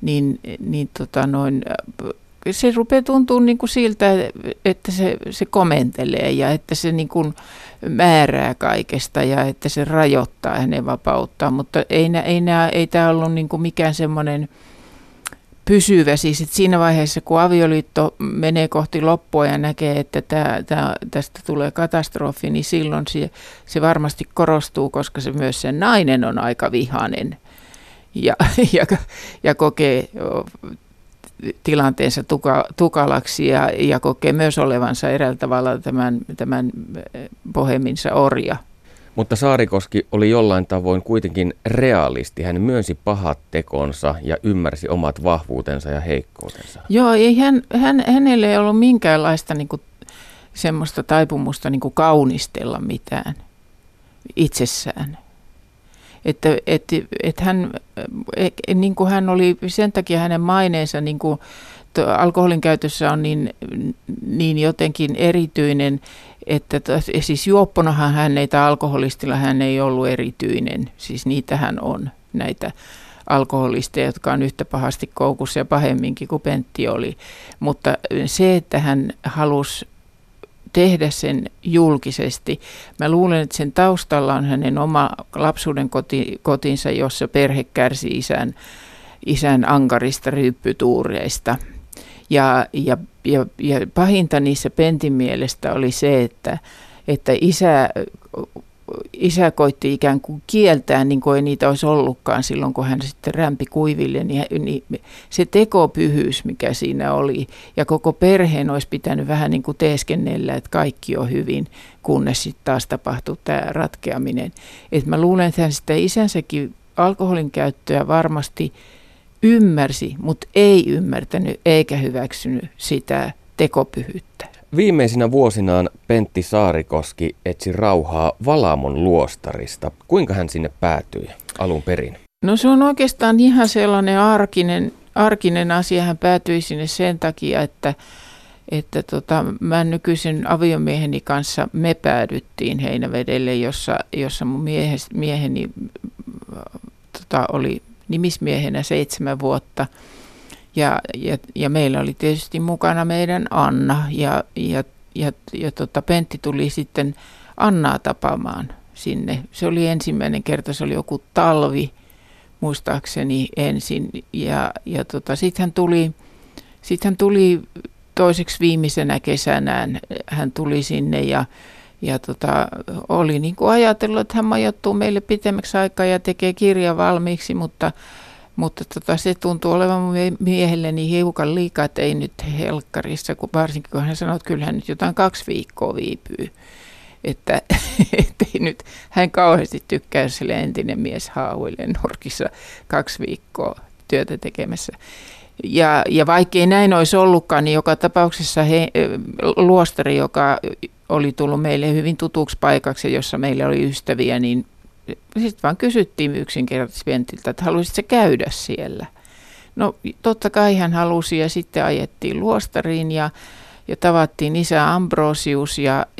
Speaker 5: se rupeaa tuntua niin kuin siltä, että se komentelee ja että se niin kuin määrää kaikesta ja että se rajoittaa hänen vapauttaan, mutta ei tämä ollut niin kuin mikään semmoinen pysyvä, siis että siinä vaiheessa, kun avioliitto menee kohti loppua ja näkee, että tästä tulee katastrofi, niin silloin se varmasti korostuu, koska se myös se nainen on aika vihainen ja kokee tilanteensa tukalaksi ja kokee myös olevansa eräällä tavalla tämän boheminsa orja.
Speaker 1: Mutta Saarikoski oli jollain tavoin kuitenkin realisti. Hän myönsi pahat tekonsa ja ymmärsi omat vahvuutensa ja heikkoutensa.
Speaker 5: Joo, ei hänellä ei ollut minkäänlaista niinku semmoista taipumusta niinku kaunistella mitään itsessään. Että hän oli, sen takia hänen maineensa niinku alkoholin käytössä on niin jotenkin erityinen, että siis juopponahan hän ei, tai alkoholistilla hän ei ollut erityinen. Siis niitähän on näitä alkoholisteja, jotka on yhtä pahasti koukussa ja pahemminkin kuin Pentti oli. Mutta se, että hän halusi tehdä sen julkisesti, mä luulen, että sen taustalla on hänen oma lapsuuden kotinsa, jossa perhe kärsi isän ankarista ryyppytuureista. Ja pahinta niissä Pentin mielestä oli se, että isä koitti ikään kuin kieltää, niin kuin ei niitä olisi ollutkaan silloin, kun hän sitten rämpi kuiville, niin se tekopyhyys, mikä siinä oli, ja koko perheen olisi pitänyt vähän niin kuin teeskennellä, että kaikki on hyvin, kunnes sitten taas tapahtuu tämä ratkeaminen. Et mä luulen, että hän sitä isänsäkin alkoholin käyttöä varmasti ymmärsi, mutta ei ymmärtänyt eikä hyväksynyt sitä tekopyhyyttä.
Speaker 1: Viimeisinä vuosinaan Pentti Saarikoski etsi rauhaa Valamon luostarista. Kuinka hän sinne päätyi alun perin?
Speaker 5: No se on oikeastaan ihan sellainen arkinen asia. Hän päätyi sinne sen takia, että mä nykyisen aviomieheni kanssa me päädyttiin Heinävedelle, jossa mun mieheni oli nimismiehenä 7 vuotta. Ja meillä oli tietysti mukana meidän Anna ja Pentti tuli sitten Annaa tapaamaan sinne. Se oli ensimmäinen kerta, se oli joku talvi muistaakseni ensin ja sitten hän tuli toiseksi viimeisenä kesänään, hän tuli sinne ja oli niin kuin ajatellut, että hän majoittuu meille pitemmäksi aikaa ja tekee kirjan valmiiksi, mutta se tuntuu olevan mun miehelleni hiukan liikaa, että ei nyt helkkarissa, varsinkin kun hän sanoi, että kyllähän nyt jotain 2 viikkoa viipyy. Että ei nyt, hän kauheasti tykkää, jos sille entinen mies haahuilee nurkissa 2 viikkoa työtä tekemässä. Ja vaikkei näin olisi ollutkaan, niin joka tapauksessa luostari, joka oli tullut meille hyvin tutuksi paikaksi, jossa meillä oli ystäviä, niin sitten vaan kysyttiin yksinkertaisesti Pentiltä, että haluaisitko käydä siellä. No totta kai hän halusi ja sitten ajettiin luostariin ja tavattiin isä Ambrosius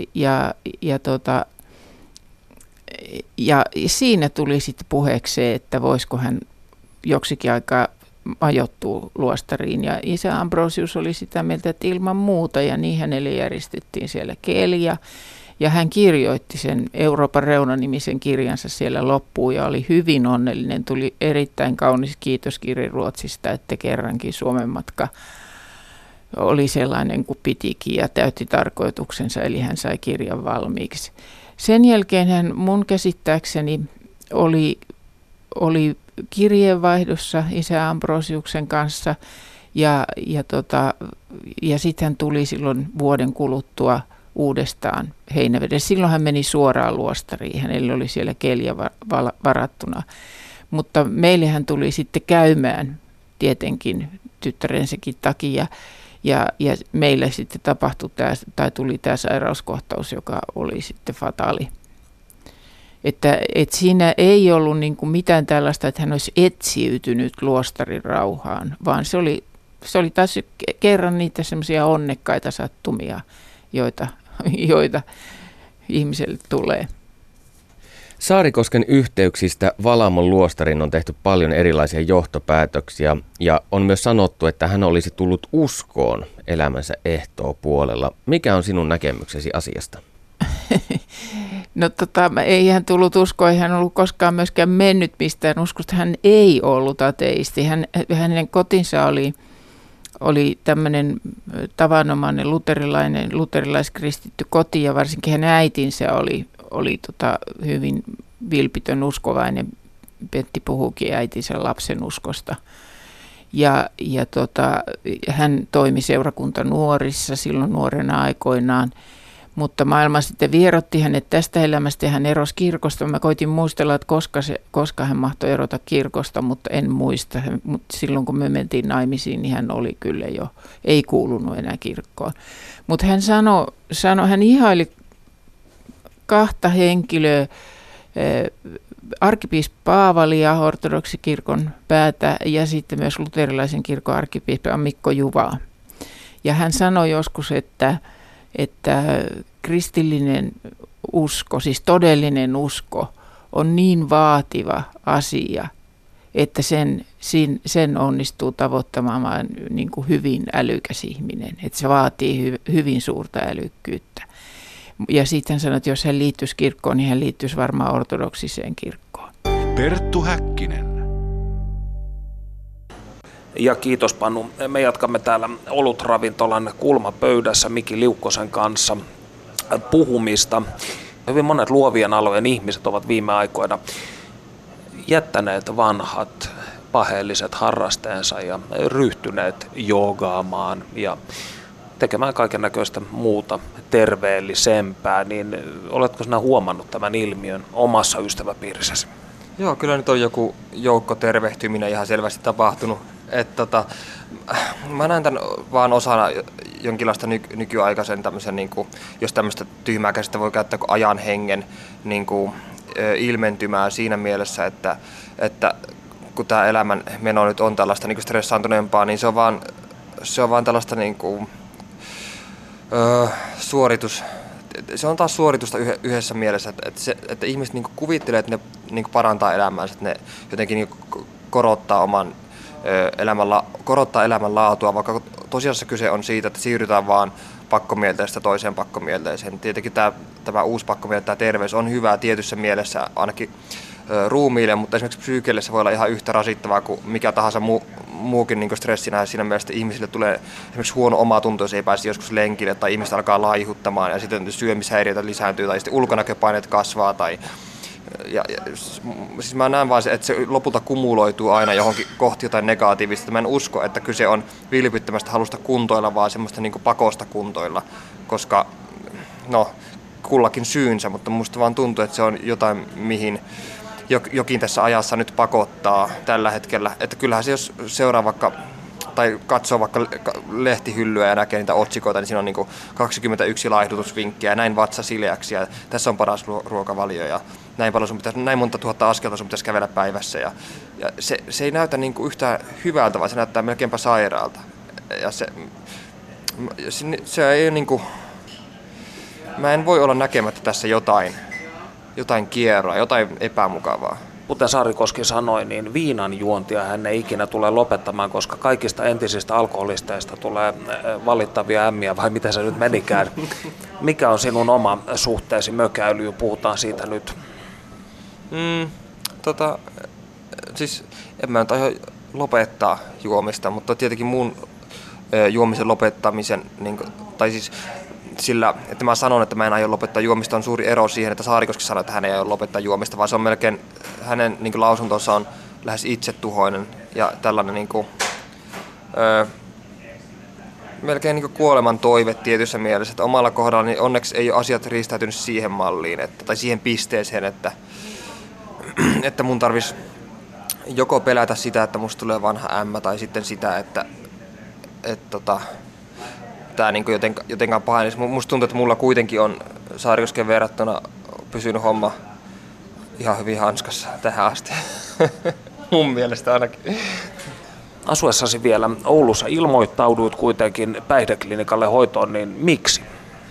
Speaker 5: ja siinä tuli sitten puheeksi se, että voisiko hän joksikin aikaa majoittua luostariin. Ja isä Ambrosius oli sitä mieltä, että ilman muuta ja niin hänelle järjestettiin siellä keli Ja hän kirjoitti sen Euroopan reuna-nimisen kirjansa siellä loppuun ja oli hyvin onnellinen. Tuli erittäin kaunis kiitoskirja Ruotsista, että kerrankin Suomen matka oli sellainen kuin pitikin ja täytti tarkoituksensa, eli hän sai kirjan valmiiksi. Sen jälkeen hän mun käsittääkseni oli kirjeenvaihdossa isä Ambrosiuksen kanssa ja sitten hän tuli silloin vuoden kuluttua uudestaan Heinävedelle. Silloin hän meni suoraan luostariin, hänellä oli siellä keliä varattuna, mutta meille hän tuli sitten käymään tietenkin tyttärensäkin takia. Ja meillä sitten tuli tämä sairauskohtaus, joka oli sitten fataali. Että siinä ei ollut niin kuin mitään tällaista, että hän olisi etsiytynyt luostarin rauhaan, vaan se oli taas kerran niitä semmoisia onnekkaita sattumia, joita ihmiselle tulee.
Speaker 1: Saarikosken yhteyksistä Valamon luostarin on tehty paljon erilaisia johtopäätöksiä ja on myös sanottu, että hän olisi tullut uskoon elämänsä ehtoopuolella. Mikä on sinun näkemyksesi asiasta?
Speaker 5: No ei hän tullut uskoon, ei hän ollut koskaan myöskään mennyt mistään uskosta. Hän ei ollut ateisti. Hänen kotinsa oli tämmöinen tavanomainen luterilaiskristitty koti ja varsinkin hänen äitinsä oli hyvin vilpitön uskovainen. Pentti puhuukin äitinsä lapsen uskosta. Ja hän toimi seurakuntanuorissa silloin nuorena aikoinaan, mutta maailma sitten vierotti hänet tästä elämästä ja hän erosi kirkosta. Mä koitin muistella, että koska hän mahtoi erota kirkosta, mutta en muista. Mutta silloin kun me mentiin naimisiin, niin hän oli kyllä jo, ei kuulunut enää kirkkoon. Mutta hän hän ihaili kahta henkilöä, arkkipiispa Paavalia, ortodoksikirkon päätä, ja sitten myös luterilaisen kirkon arkkipiispa Mikko Juvaa. Ja hän sanoi joskus, että kristillinen usko, siis todellinen usko, on niin vaativa asia, että sen onnistuu tavoittamaan niin kuin hyvin älykäs ihminen. Että se vaatii hyvin suurta älykkyyttä. Ja sitten hän sanoi, että jos hän liittyisi kirkkoon, niin hän liittyisi varmaan ortodoksiseen kirkkoon.
Speaker 2: Perttu Häkkinen.
Speaker 3: Ja kiitos Panu. Me jatkamme täällä Olutravintolan kulmapöydässä Miki Liukkosen kanssa puhumista. Hyvin monet luovien alojen ihmiset ovat viime aikoina jättäneet vanhat paheelliset harrasteensa ja ryhtyneet joogaamaan ja tekemään kaiken näköistä muuta terveellisempää, niin oletko sinä huomannut tämän ilmiön omassa ystäväpiirissäsi?
Speaker 4: Joo, kyllä nyt on joku joukko tervehtyminen ihan selvästi tapahtunut. Mä näen tämän vaan osana jonkinlaista nykyaikaisen tämmöisen, niin kuin, jos tämmöistä tyhmää käsitettä voi käyttää kuin ajan hengen niin kuin, ilmentymää siinä mielessä, että kun tämä elämän meno nyt on tällaista niin kuin stressaantuneempaa, niin se on vaan tällaista niin kuin, se on taas suoritusta yhdessä mielessä, että ihmiset niin kuin kuvittelee, että ne niin kuin parantaa elämäänsä, että ne jotenkin niin kuin korottaa elämän laatua, vaikka tosiasiassa kyse on siitä, että siirrytään vaan pakkomielteestä toiseen pakkomielteeseen. Tietenkin tämä uusi pakkomielteet, tämä terveys on hyvä tietyssä mielessä ainakin ruumiille, mutta esimerkiksi psyykelle se voi olla ihan yhtä rasittavaa kuin mikä tahansa muukin niin stressinä. Siinä mielessä ihmisille tulee esimerkiksi huono omatunto, jos ei pääse joskus lenkille tai ihmiset alkaa laihuttamaan ja sitten syömishäiriöitä lisääntyy tai sitten ulkonäköpaineet kasvaa siis mä näen vaan, että se lopulta kumuloituu aina johonkin kohti jotain negatiivista. Mä en usko, että kyse on vilpittömästä halusta kuntoilla, vaan semmoista niin kuin pakosta kuntoilla, koska kullakin syynsä, mutta musta vaan tuntuu, että se on jotain, mihin jokin tässä ajassa nyt pakottaa tällä hetkellä. Että kyllähän se, jos seuraa vaikka tai katsoo vaikka lehtihyllyä ja näkee niitä otsikoita, niin siinä on niin kuin 21 laihdutusvinkkiä ja näin vatsa sileäksi ja tässä on paras ruokavalio ja näin monta tuhatta askelta sun pitäisi kävellä päivässä. Ja se ei näytä niin kuin yhtään hyvältä, vaan se näyttää melkeinpä sairaalta. Ja se ei niin kuin, mä en voi olla näkemättä tässä jotain kierroa, jotain epämukavaa.
Speaker 3: kuten Saarikoski sanoi, niin viinan juontia hän ei ikinä tule lopettamaan, koska kaikista entisistä alkoholisteista tulee valittavia ämmiä, vai mitä se nyt menikään. Mikä on sinun oma suhteesi mökäilyyn? Puhutaan siitä nyt.
Speaker 4: Siis en mä nyt aio lopettaa juomista, mutta tietenkin mun juomisen lopettamisen, tai siis sillä, että mä sanon, että mä en aio lopettaa juomista, on suuri ero siihen, että Saarikoski sanoi, että hän ei aio lopettaa juomista, vaan se on melkein, hänen lausuntonsa on lähes itsetuhoinen ja tällainen melkein kuoleman toive tietyssä mielessä, että omalla kohdalla niin onneksi ei ole asiat riistäytynyt siihen malliin, tai siihen pisteeseen, että mun tarvitsisi joko pelätä sitä, että musta tulee vanha ämmä, tai sitten sitä, että tämä jotenkaan pahenisi. Musta tuntuu, että mulla kuitenkin on Saarikosken verrattuna pysynyt homma ihan hyvin hanskassa tähän asti. Mun mielestä ainakin.
Speaker 3: Asuessasi vielä Oulussa ilmoittauduit kuitenkin päihdeklinikalle hoitoon, niin miksi?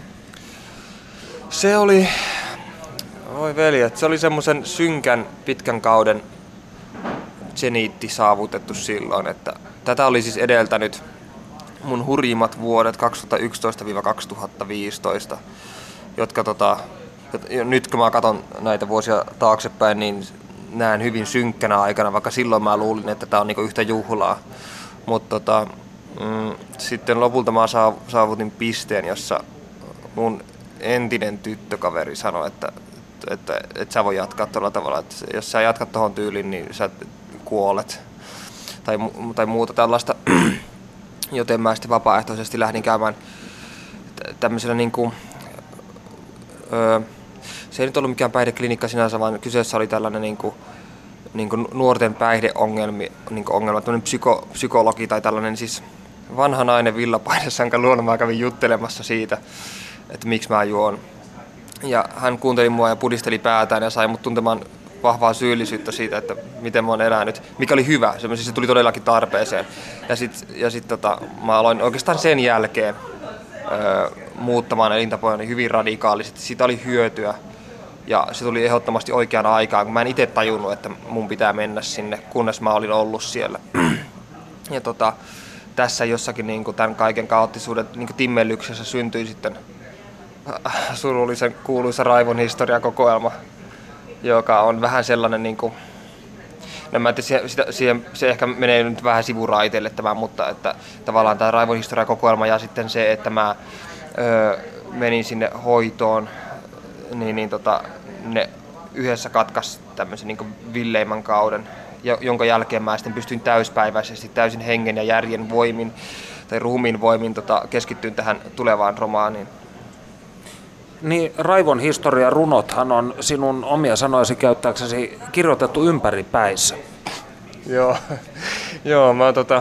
Speaker 4: Se oli, voi veljet, se oli semmoisen synkän pitkän kauden zeniitti saavutettu silloin, että tätä oli siis edeltänyt mun hurjimmat vuodet 2011-2015, jotka nyt kun mä katson näitä vuosia taaksepäin, niin näen hyvin synkkänä aikana, vaikka silloin mä luulin, että tää on niinku yhtä juhlaa. Mutta sitten lopulta mä saavutin pisteen, jossa mun entinen tyttökaveri sanoi, että sä voi jatkaa tuolla tavalla, että jos sä jatkat tohon tyyliin, niin sä kuolet. Tai muuta tällaista. Joten mä sitten vapaaehtoisesti lähdin käymään tämmöisellä se ei nyt ollut mikään päihdeklinikka sinänsä, vaan kyseessä oli tällainen nuorten päihdeongelma, tämmöinen psykologi tai tällainen siis vanha nainen villapaidassa, jonka luona mä kävin juttelemassa siitä, että miksi mä juon. Ja hän kuunteli mua ja pudisteli päätään ja sai mut tuntemaan vahvaa syyllisyyttä siitä, että miten mä oon elänyt, mikä oli hyvä, se tuli todellakin tarpeeseen. Ja sit mä aloin oikeastaan sen jälkeen muuttamaan elintapojani hyvin radikaalisesti. Siitä oli hyötyä ja se tuli ehdottomasti oikeaan aikaan, kun mä en itse tajunnut, että mun pitää mennä sinne, kunnes mä olin ollut siellä. Ja tässä jossakin tämän kaiken kaoottisuuden timmellyksessä syntyi sitten surullisen kuuluisa Raivon historiakokoelma, joka on vähän sellainen, no mä en tiedä, se ehkä menee nyt vähän sivuraiteille tämä, mutta että tavallaan tämä Raivon historiakokoelma ja sitten se, että mä menin sinne hoitoon, ne yhdessä katkaisi tämmöisen villeimmän kauden, jonka jälkeen mä sitten pystyin täyspäiväisesti täysin hengen ja järjen voimin tai ruumiin voimin keskittyin tähän tulevaan romaaniin.
Speaker 3: Niin, Raivon historian runothan on sinun omia sanojasi käyttääksesi kirjoitettu ympäripäissä.
Speaker 4: Joo,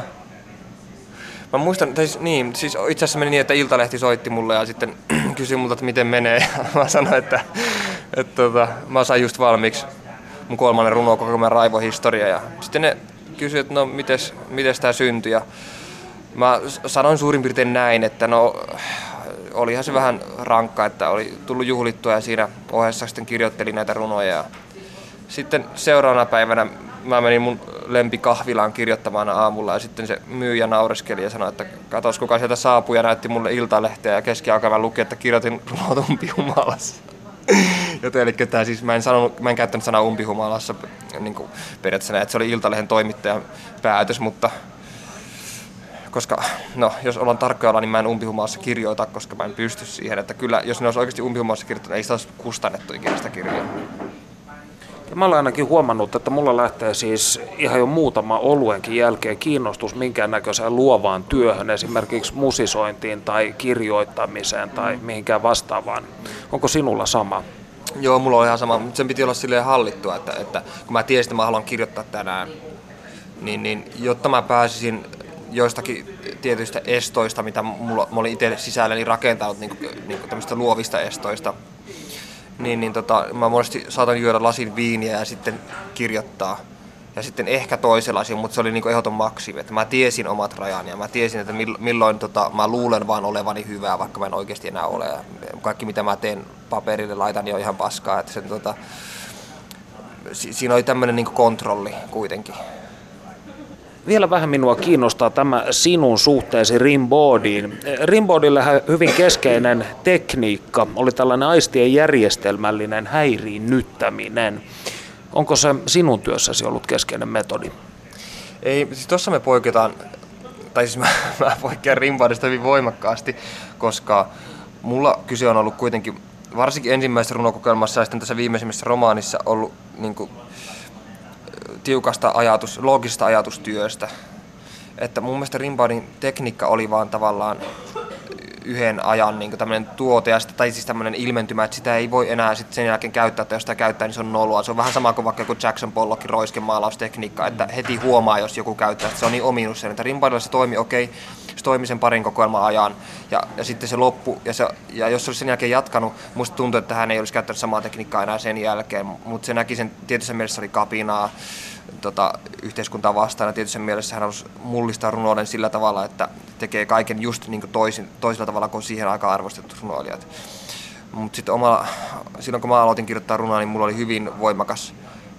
Speaker 4: mä muistan, siis itse asiassa meni niin, että Iltalehti soitti mulle ja sitten kysyi multa, että miten menee. Mä sanoin, että mä sain just valmiiksi mun 3. runokokoelman Raivon historia ja sitten ne kysyi, että no mites tää syntyi ja mä sanoin suurin piirtein näin, että olihan se vähän rankka, että oli tullut juhlittua ja siinä ohessa sitten kirjoittelin näitä runoja. Ja sitten seuraavana päivänä mä menin mun lempikahvilaan kirjoittamaan aamulla ja sitten se myyjä naureskeli ja sanoi, että katos kuka sieltä saapui ja näytti mulle Iltalehteä ja keskiaikaan mä lukin, että kirjoitin runot umpihumalassa. Joten eli tää siis mä en käyttänyt sanaa umpihumalassa periaatteessa näin, että se oli Iltalehden toimittajan päätös, mutta koska, jos ollaan tarkkoja, niin mä en umpihumalassa kirjoita, koska mä en pysty siihen, että kyllä, jos ne olisi oikeasti umpihumalassa kirjoittanut, ei sitä olisi kustannettu ikinä sitä kirjaa.
Speaker 3: Mä olen ainakin huomannut, että mulla lähtee siis ihan jo muutama oluenkin jälkeen kiinnostus minkäännäköiseen luovaan työhön, esimerkiksi musisointiin tai kirjoittamiseen tai mihinkään vastaavaan. Onko sinulla sama?
Speaker 4: Joo, mulla on ihan sama, mutta sen piti olla silleen hallittua, että kun mä tiesin, että mä haluan kirjoittaa tänään, niin jotta mä pääsisin joistakin tietyistä estoista, mitä mä olin itse sisälläni rakentanut, niin tämmöistä luovista estoista, mä monesti saatan juoda lasin viiniä ja sitten kirjoittaa. Ja sitten ehkä toisen lasin, mutta se oli ehdoton maksimi. Että mä tiesin omat rajani ja mä tiesin, että milloin mä luulen vaan olevani hyvää, vaikka mä en oikeasti enää ole. Ja kaikki mitä mä teen paperille laitan jo ihan paskaa. Että siinä oli tämmöinen niin kontrolli kuitenkin.
Speaker 3: Vielä vähän minua kiinnostaa tämä sinun suhteesi rimboardiin. Rimboardillehän hyvin keskeinen tekniikka oli tällainen aistien järjestelmällinen häiriinnyttäminen. Onko se sinun työssäsi ollut keskeinen metodi?
Speaker 4: Ei, siis tuossa me poiketaan, tai siis mä poikkean rimboardista hyvin voimakkaasti, koska mulla kyse on ollut kuitenkin, varsinkin ensimmäisessä runokokoelmassa ja sitten tässä viimeisimmässä romaanissa ollut niin kuin tiukasta loogisesta ajatustyöstä. Että mun mielestä rimboardin tekniikka oli vaan tavallaan yhden ajan niin tämmöinen tuote, tai siis tämmöinen ilmentymä, että sitä ei voi enää sit sen jälkeen käyttää, että jos sitä käyttää, niin se on noloa. Se on vähän sama kuin vaikka joku Jackson Pollockin roiskemaalaustekniikka, että heti huomaa, jos joku käyttää, että se on niin ominut sen. Että rimboardilla se toimi se toimi sen parin kokoelman ajan, ja sitten se loppu, ja jos se olisi sen jälkeen jatkanut, musta tuntuu, että hän ei olisi käyttänyt samaa tekniikkaa enää sen jälkeen, mutta se näki sen, tietyssä mielessä oli kapinaa yhteiskuntaa vastaan, ja tietyssä mielessä hän halusi mullistaa runouden sillä tavalla, että tekee kaiken just niin kuin toisella tavalla kuin siihen aikaan arvostetut runoilijat. Mutta sitten silloin kun mä aloitin kirjoittaa runoa, niin mulla oli hyvin voimakas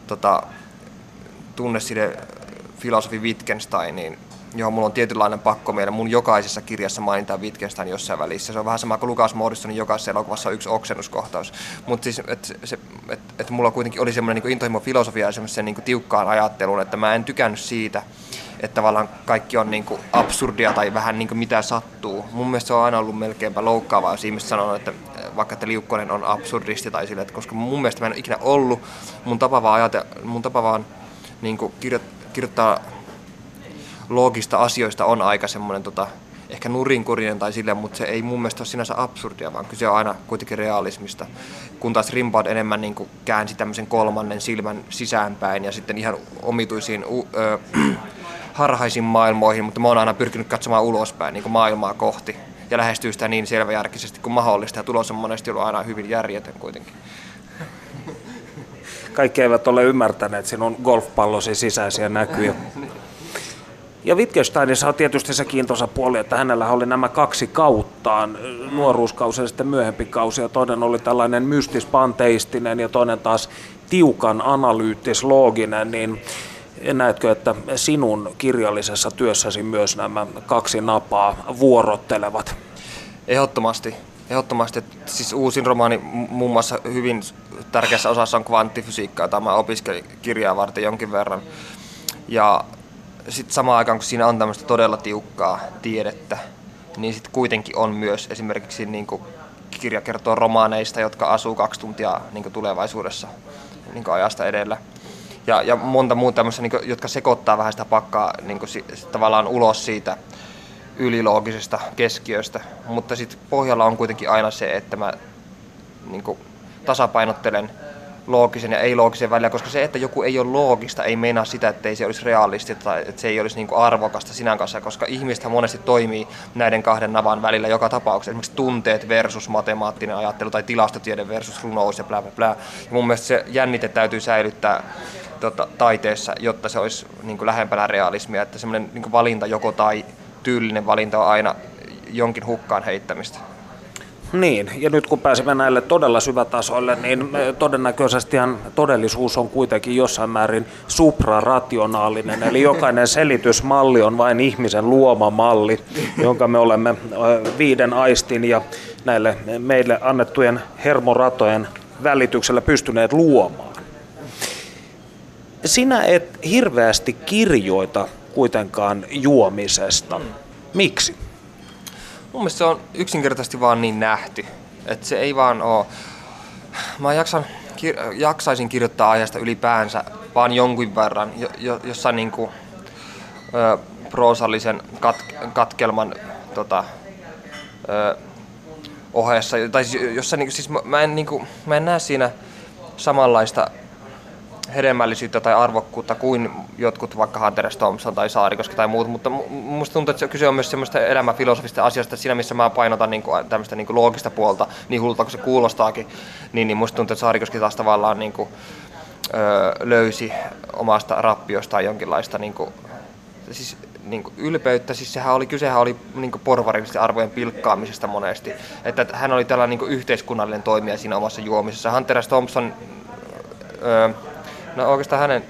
Speaker 4: tunneside filosofi Wittgensteiniin, johon mulla on tietynlainen pakkomiele. Mun jokaisessa kirjassa mainitaan Wittgenstein jossain välissä. Se on vähän sama kuin Lucas Moodyssonin jokaisessa elokuvassa on yksi oksennuskohtaus. Mutta siis, että mulla kuitenkin oli semmoinen niin intohimo filosofia ja semmoisen niin tiukkaan ajatteluun, että mä en tykännyt siitä, että tavallaan kaikki on niin kuin absurdia tai vähän niin kuin mitä sattuu. Mun mielestä se on aina ollut melkeinpä loukkaavaa, jos ihmiset sanoo, että vaikka että Liukkonen on absurdisti tai sille, että koska mun mielestä mä en ole ikinä ollut. Mun tapa vaan niin kuin kirjoittaa loogista asioista on aika semmoinen ehkä nurinkurinen tai silleen, mutta se ei mun mielestä ole sinänsä absurdia, vaan kyse on aina kuitenkin realismista. Kun taas Rimbaud enemmän niin kuin käänsi tämmöisen kolmannen silmän sisäänpäin ja sitten ihan omituisiin harhaisiin maailmoihin, mutta mä oon aina pyrkinyt katsomaan ulospäin niin kuin maailmaa kohti ja lähestyy sitä niin selväjärkisesti kuin mahdollista ja tulos on monesti ollut aina hyvin järjetön kuitenkin.
Speaker 3: Kaikki eivät ole ymmärtäneet sinun golfpallosi sisäisiä näkyjä. Ja Wittgensteinissa on tietysti se kiintoisa puoli, että hänellä oli nämä kaksi kauttaan, nuoruuskausi ja sitten myöhempi kausi, ja toinen oli tällainen mystis-panteistinen ja toinen taas tiukan analyyttis-looginen, niin näetkö, että sinun kirjallisessa työssäsi myös nämä kaksi napaa vuorottelevat?
Speaker 4: Ehdottomasti. Siis uusin romaani muun muassa hyvin tärkeässä osassa on kvanttifysiikka, jota mä opiskelin kirjaa varten jonkin verran. Ja sitten samaan aikaan, kun siinä on tämmöistä todella tiukkaa tiedettä, niin sitten kuitenkin on myös esimerkiksi niin kuin kirja kertoo romaaneista, jotka asuu 2 tuntia niin kuin tulevaisuudessa niin kuin ajasta edellä. Ja monta muuta tämmöistä, niin kuin, jotka sekoittaa vähän sitä pakkaa niin kuin tavallaan ulos siitä yliloogisesta keskiöstä. Mutta sitten pohjalla on kuitenkin aina se, että mä niin kuin tasapainottelen loogisen ja ei-loogisen välillä, koska se, että joku ei ole loogista, ei meinaa sitä, että ei se olisi realistista tai että se ei olisi niin kuin arvokasta sinän kanssa, koska ihmisethän monesti toimii näiden kahden navan välillä joka tapauksessa. Esimerkiksi tunteet versus matemaattinen ajattelu tai tilastotiede versus runous ja bla bla bla. Ja mun mielestä se jännite täytyy säilyttää taiteessa, jotta se olisi niin kuin lähempänä realismia, että semmoinen niin kuin valinta joko tai tyylinen valinta on aina jonkin hukkaan heittämistä.
Speaker 3: Niin, ja nyt kun pääsemme näille todella syvätasoille, niin todennäköisestihan todellisuus on kuitenkin jossain määrin suprarationaalinen, eli jokainen selitysmalli on vain ihmisen luoma malli, jonka me olemme 5 aistin ja näille meille annettujen hermoratojen välityksellä pystyneet luomaan. Sinä et hirveästi kirjoita kuitenkaan juomisesta. Miksi?
Speaker 4: Mun mielestä se on yksinkertaisesti vaan niin nähty, että se ei vaan ole. Mä jaksaisin kirjoittaa aiheesta ylipäänsä vaan jonkun verran, jossain niinku, proosallisen katkelman ohessa. Tai jossain, siis mä en näe siinä samanlaista hedelmällisyyttä tai arvokkuutta kuin jotkut vaikka Hunter S. Thompson tai Saarikoski tai muut, mutta musta tuntuu, että kyse on myös semmoista elämänfilosofista asiasta, että siinä missä mä painotan niin kuin tämmöistä niin kuin loogista puolta, niin hullulta kuin se kuulostaakin, niin musta tuntuu, että Saarikoski taas tavallaan niin kuin, löysi omasta rappiostaan jonkinlaista niin kuin ylpeyttä, siis kysehän oli niin kuin porvarillisten arvojen pilkkaamisesta monesti, että hän oli tällainen niin kuin yhteiskunnallinen toimija siinä omassa juomisessa. Hunter S. Thompson No oikeastaan hänen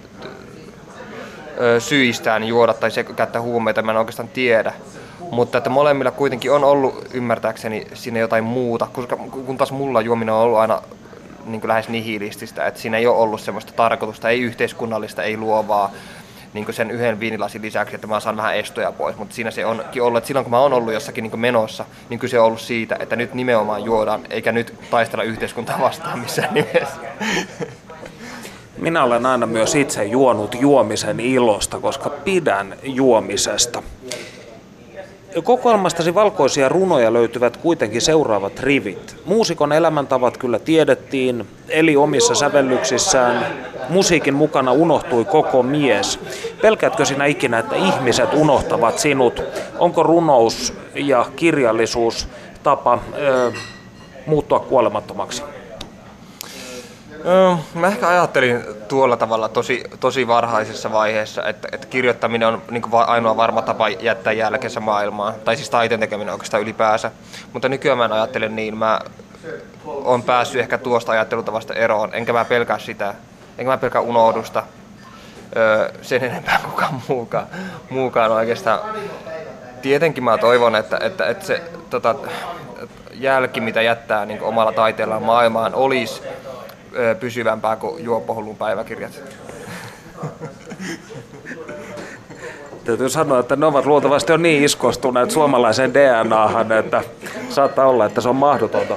Speaker 4: syistään juoda tai se käyttää huumeita, mä en oikeastaan tiedä. Mutta että molemmilla kuitenkin on ollut ymmärtääkseni siinä jotain muuta, koska kun taas mulla juominen on ollut aina niin kuin lähes nihilististä, että siinä ei ole ollut semmoista tarkoitusta, ei yhteiskunnallista, ei luovaa, niin kuin sen yhden viinilasin lisäksi, että mä saan vähän estoja pois, mutta siinä se onkin ollut, että silloin kun mä oon ollut jossakin niin kuin menossa, niin kyse on ollut siitä, että nyt nimenomaan juodaan, eikä nyt taistella yhteiskuntaa vastaan missään nimessä.
Speaker 3: Minä olen aina myös itse juonut juomisen ilosta, koska pidän juomisesta. Kokoelmastasi valkoisia runoja löytyvät kuitenkin seuraavat rivit. Muusikon elämäntavat kyllä tiedettiin, eli omissa sävellyksissään. Musiikin mukana unohtui koko mies. Pelkäätkö sinä ikinä, että ihmiset unohtavat sinut? Onko runous ja kirjallisuus tapa muuttua kuolemattomaksi?
Speaker 4: Mä ehkä ajattelin tuolla tavalla tosi varhaisessa vaiheessa, että kirjoittaminen on niin kuin ainoa varma tapa jättää jälkensä maailmaan, tai siis taiteen tekeminen oikeastaan ylipäänsä. Mutta nykyään mä en ajattele niin, mä oon päässyt ehkä tuosta ajattelutavasta eroon, enkä mä pelkää sitä, enkä mä pelkää unohdusta sen enempää kukaan muukaan oikeastaan. Tietenkin mä toivon, että se jälki, mitä jättää niin kuin omalla taiteellaan maailmaan, olisi pysyvämpää kuin Juoppohullun päiväkirjat.
Speaker 3: Täytyy sanoa, että ne ovat luultavasti on niin iskostuneet suomalaiseen DNAhan, että saattaa olla, että se on mahdotonta.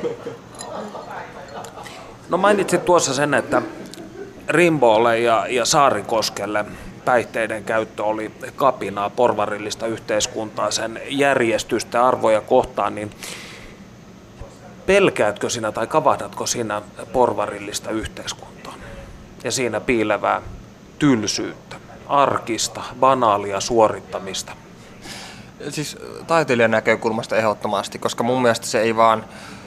Speaker 3: No mainitsit tuossa sen, että Rimbolle ja Saarikoskelle päihteiden käyttö oli kapinaa porvarillista yhteiskuntaa, sen järjestystä arvoja kohtaan, niin pelkäätkö sinä tai kavahdatko sinä porvarillista yhteiskuntaa ja siinä piilevää tylsyyttä, arkista, banaalia suorittamista?
Speaker 4: Siis taiteilijan näkökulmasta ehdottomasti, koska mun mielestä se ei vaan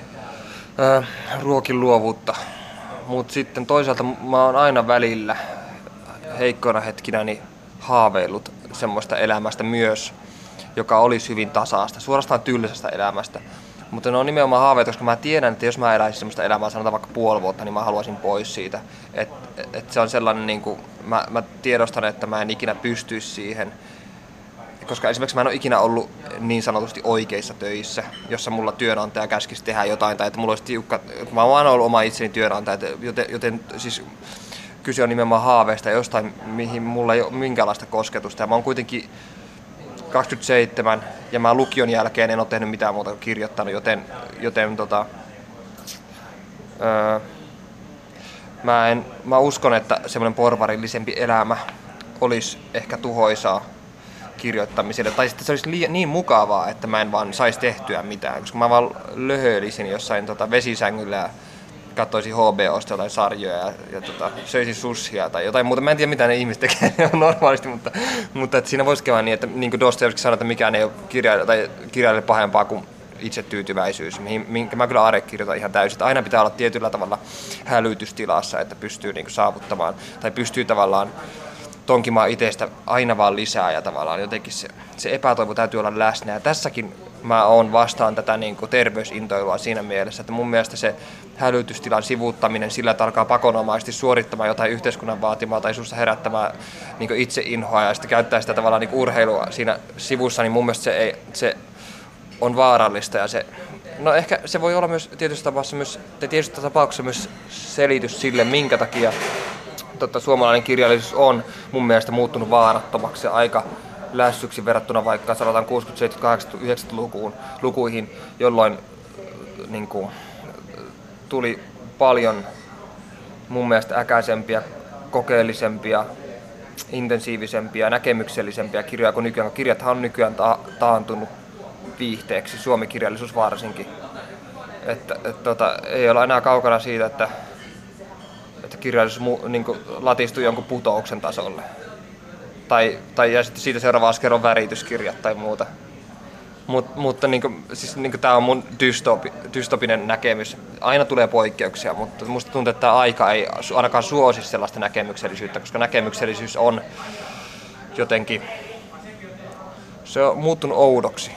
Speaker 4: ruoki luovuutta. Mutta sitten toisaalta mä oon aina välillä heikkoina hetkinäni haaveillut semmoista elämästä myös, joka olisi hyvin tasaista, suorastaan tylsästä elämästä. Mutta ne on nimenomaan haaveita, koska mä tiedän, että jos mä eläisin semmoista elämää, sanotaan vaikka puoli vuotta, niin mä haluaisin pois siitä. Et se on sellainen, niin kuin, mä tiedostan, että mä en ikinä pystyisi siihen. Koska esimerkiksi mä en ole ikinä ollut niin sanotusti oikeissa töissä, jossa mulla työnantaja käskisi tehdä jotain, tai että mulla olisi tiukka, mä oon aina ollut oma itseni työnantaja, joten siis kyse on nimenomaan haaveista jostain, mihin mulla ei ole minkäänlaista kosketusta. Ja mä oon kuitenkin 27 ja mä lukion jälkeen en ole tehnyt mitään muuta kuin kirjoittanut, joten mä uskon, että semmoinen porvarillisempi elämä olisi ehkä tuhoisaa kirjoittamiselle. Tai sitten se olisi niin mukavaa, että mä en vaan saisi tehtyä mitään, koska mä vaan löhöilisin jossain vesisängyllä ja katsoisin HBOsta jotain sarjoja ja söisin sushia tai jotain muuta. Mä en tiedä, mitä ne ihmiset tekee normaalisti, mutta että siinä voisi käydä niin, että niin kuin Dostojevski sanoi, että mikään ei ole kirjailijalle pahempaa kuin itsetyytyväisyys, minkä mä kyllä kirjoitan ihan täysin. Aina pitää olla tietyllä tavalla hälytystilassa, että pystyy niin kuin saavuttamaan tai pystyy tavallaan tonkimaan itsestä aina vaan lisää ja tavallaan jotenkin se epätoivo täytyy olla läsnä. Ja tässäkin mä oon vastaan tätä niin kuin terveysintoilua siinä mielessä, että mun mielestä se hälytystilan sivuuttaminen sillä, että alkaa pakonomaisesti suorittamaan jotain yhteiskunnan vaatimaa tai sussa herättämään niin kuin itseinhoa ja sitten käyttää sitä tavallaan niin kuin urheilua siinä sivussa, niin mun mielestä se on vaarallista ja no ehkä se voi olla myös tietyssä tapauksessa myös selitys sille, minkä takia suomalainen kirjallisuus on mun mielestä muuttunut vaarattomaksi ja aika lässyksi verrattuna vaikka sanotaan 60-, 70-, 80-lukuihin, jolloin niin kuin, tuli paljon mun mielestä äkäisempiä, kokeellisempia, intensiivisempia, näkemyksellisempiä kirjoja kuin nykyään. Kirjathan on nykyään taantunut viihteeksi, suomikirjallisuus varsinkin. Ei olla enää kaukana siitä, että kirjallisuus niin kuin latistuu jonkun putouksen tasolle. Ja sitten siitä seuraava askel on värityskirjat tai muuta. Mutta tämä on mun dystopinen näkemys. Aina tulee poikkeuksia, mutta musta tuntuu, että tämä aika ei ainakaan suosi sellaista näkemyksellisyyttä, koska näkemyksellisyys on jotenkin, se on muuttunut oudoksi.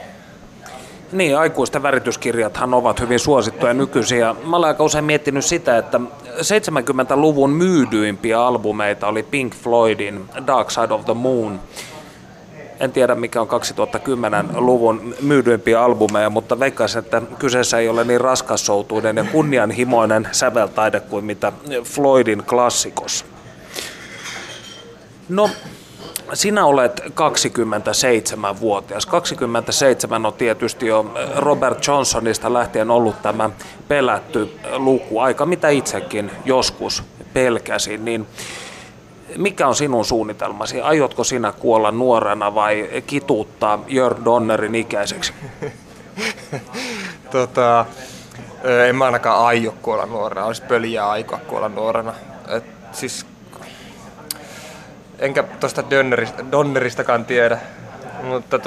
Speaker 3: Niin, aikuisten värityskirjathan ovat hyvin suosittuja nykyisin. Mä olen aika usein miettinyt sitä, että 70-luvun myydyimpiä albumeita oli Pink Floydin Dark Side of the Moon. En tiedä, mikä on 2010-luvun myydyimpiä albumeja, mutta veikkaisin, että kyseessä ei ole niin raskassoutuinen ja kunnianhimoinen säveltaide kuin mitä Floydin klassikossa. No, sinä olet 27-vuotias. 27 on tietysti jo Robert Johnsonista lähtien ollut tämä pelätty lukuaika, mitä itsekin joskus pelkäsin. Niin mikä on sinun suunnitelmasi? Aiotko sinä kuolla nuorena vai kituuttaa Jörn Donnerin ikäiseksi?
Speaker 4: En mä ainakaan aio kuolla nuorena. Olisi pöliä aikoa kuolla nuorena. Siis enkä tuosta Donneristakaan tiedä, mutta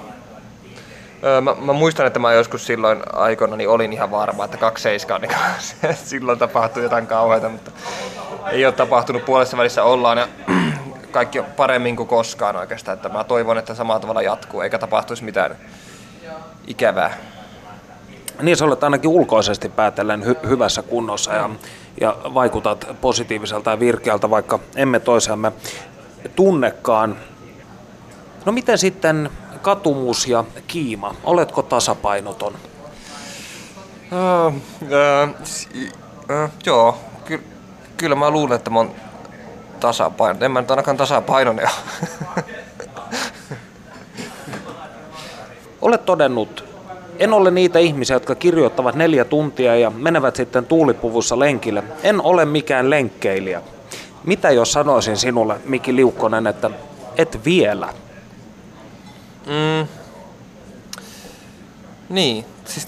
Speaker 4: mä muistan, että mä joskus silloin aikoina niin olin ihan varma, että 27 niin silloin tapahtui jotain kauheata, mutta ei ole tapahtunut, puolessa välissä ollaan ja kaikki on paremmin kuin koskaan oikeastaan, että mä toivon, että samalla tavalla jatkuu eikä tapahtuisi mitään ikävää.
Speaker 3: Niin, sä olet ainakin ulkoisesti päätellen hyvässä kunnossa ja vaikutat positiiviselta ja virkeältä, vaikka emme toisiamme tunnekaan. No miten sitten katumus ja kiima? Oletko tasapainoton?
Speaker 4: Joo, kyllä mä luulen, että mä oon tasapainoton. En mä nyt ainakaan tasapainoinen.
Speaker 3: Olet todennut, en ole niitä ihmisiä, jotka kirjoittavat 4 tuntia ja menevät sitten tuulipuvussa lenkille. En ole mikään lenkkeilijä. Mitä jos sanoisin sinulle, Miki Liukkonen, että et vielä?
Speaker 4: Niin, siis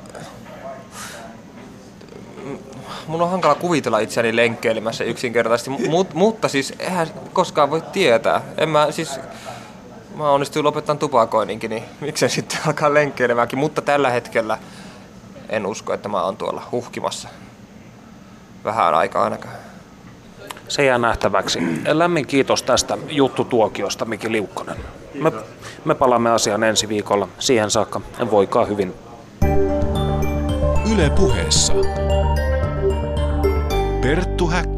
Speaker 4: mun on hankala kuvitella itseäni lenkkeilemässä yksinkertaisesti, mutta siis eihän koskaan voi tietää. Mä onnistuin lopettamaan tupakoinninkin, niin miksei sitten alkaa lenkkeilemäänkin, mutta tällä hetkellä en usko, että mä oon tuolla huhkimassa vähän aikaa ainakaan.
Speaker 3: Se jää nähtäväksi. Lämmin kiitos tästä juttutuokiosta, Miki Liukkonen. Me palaamme asiaan ensi viikolla. Siihen saakka voikaa hyvin.
Speaker 2: Yle Puheessa Perttu Häkkinen.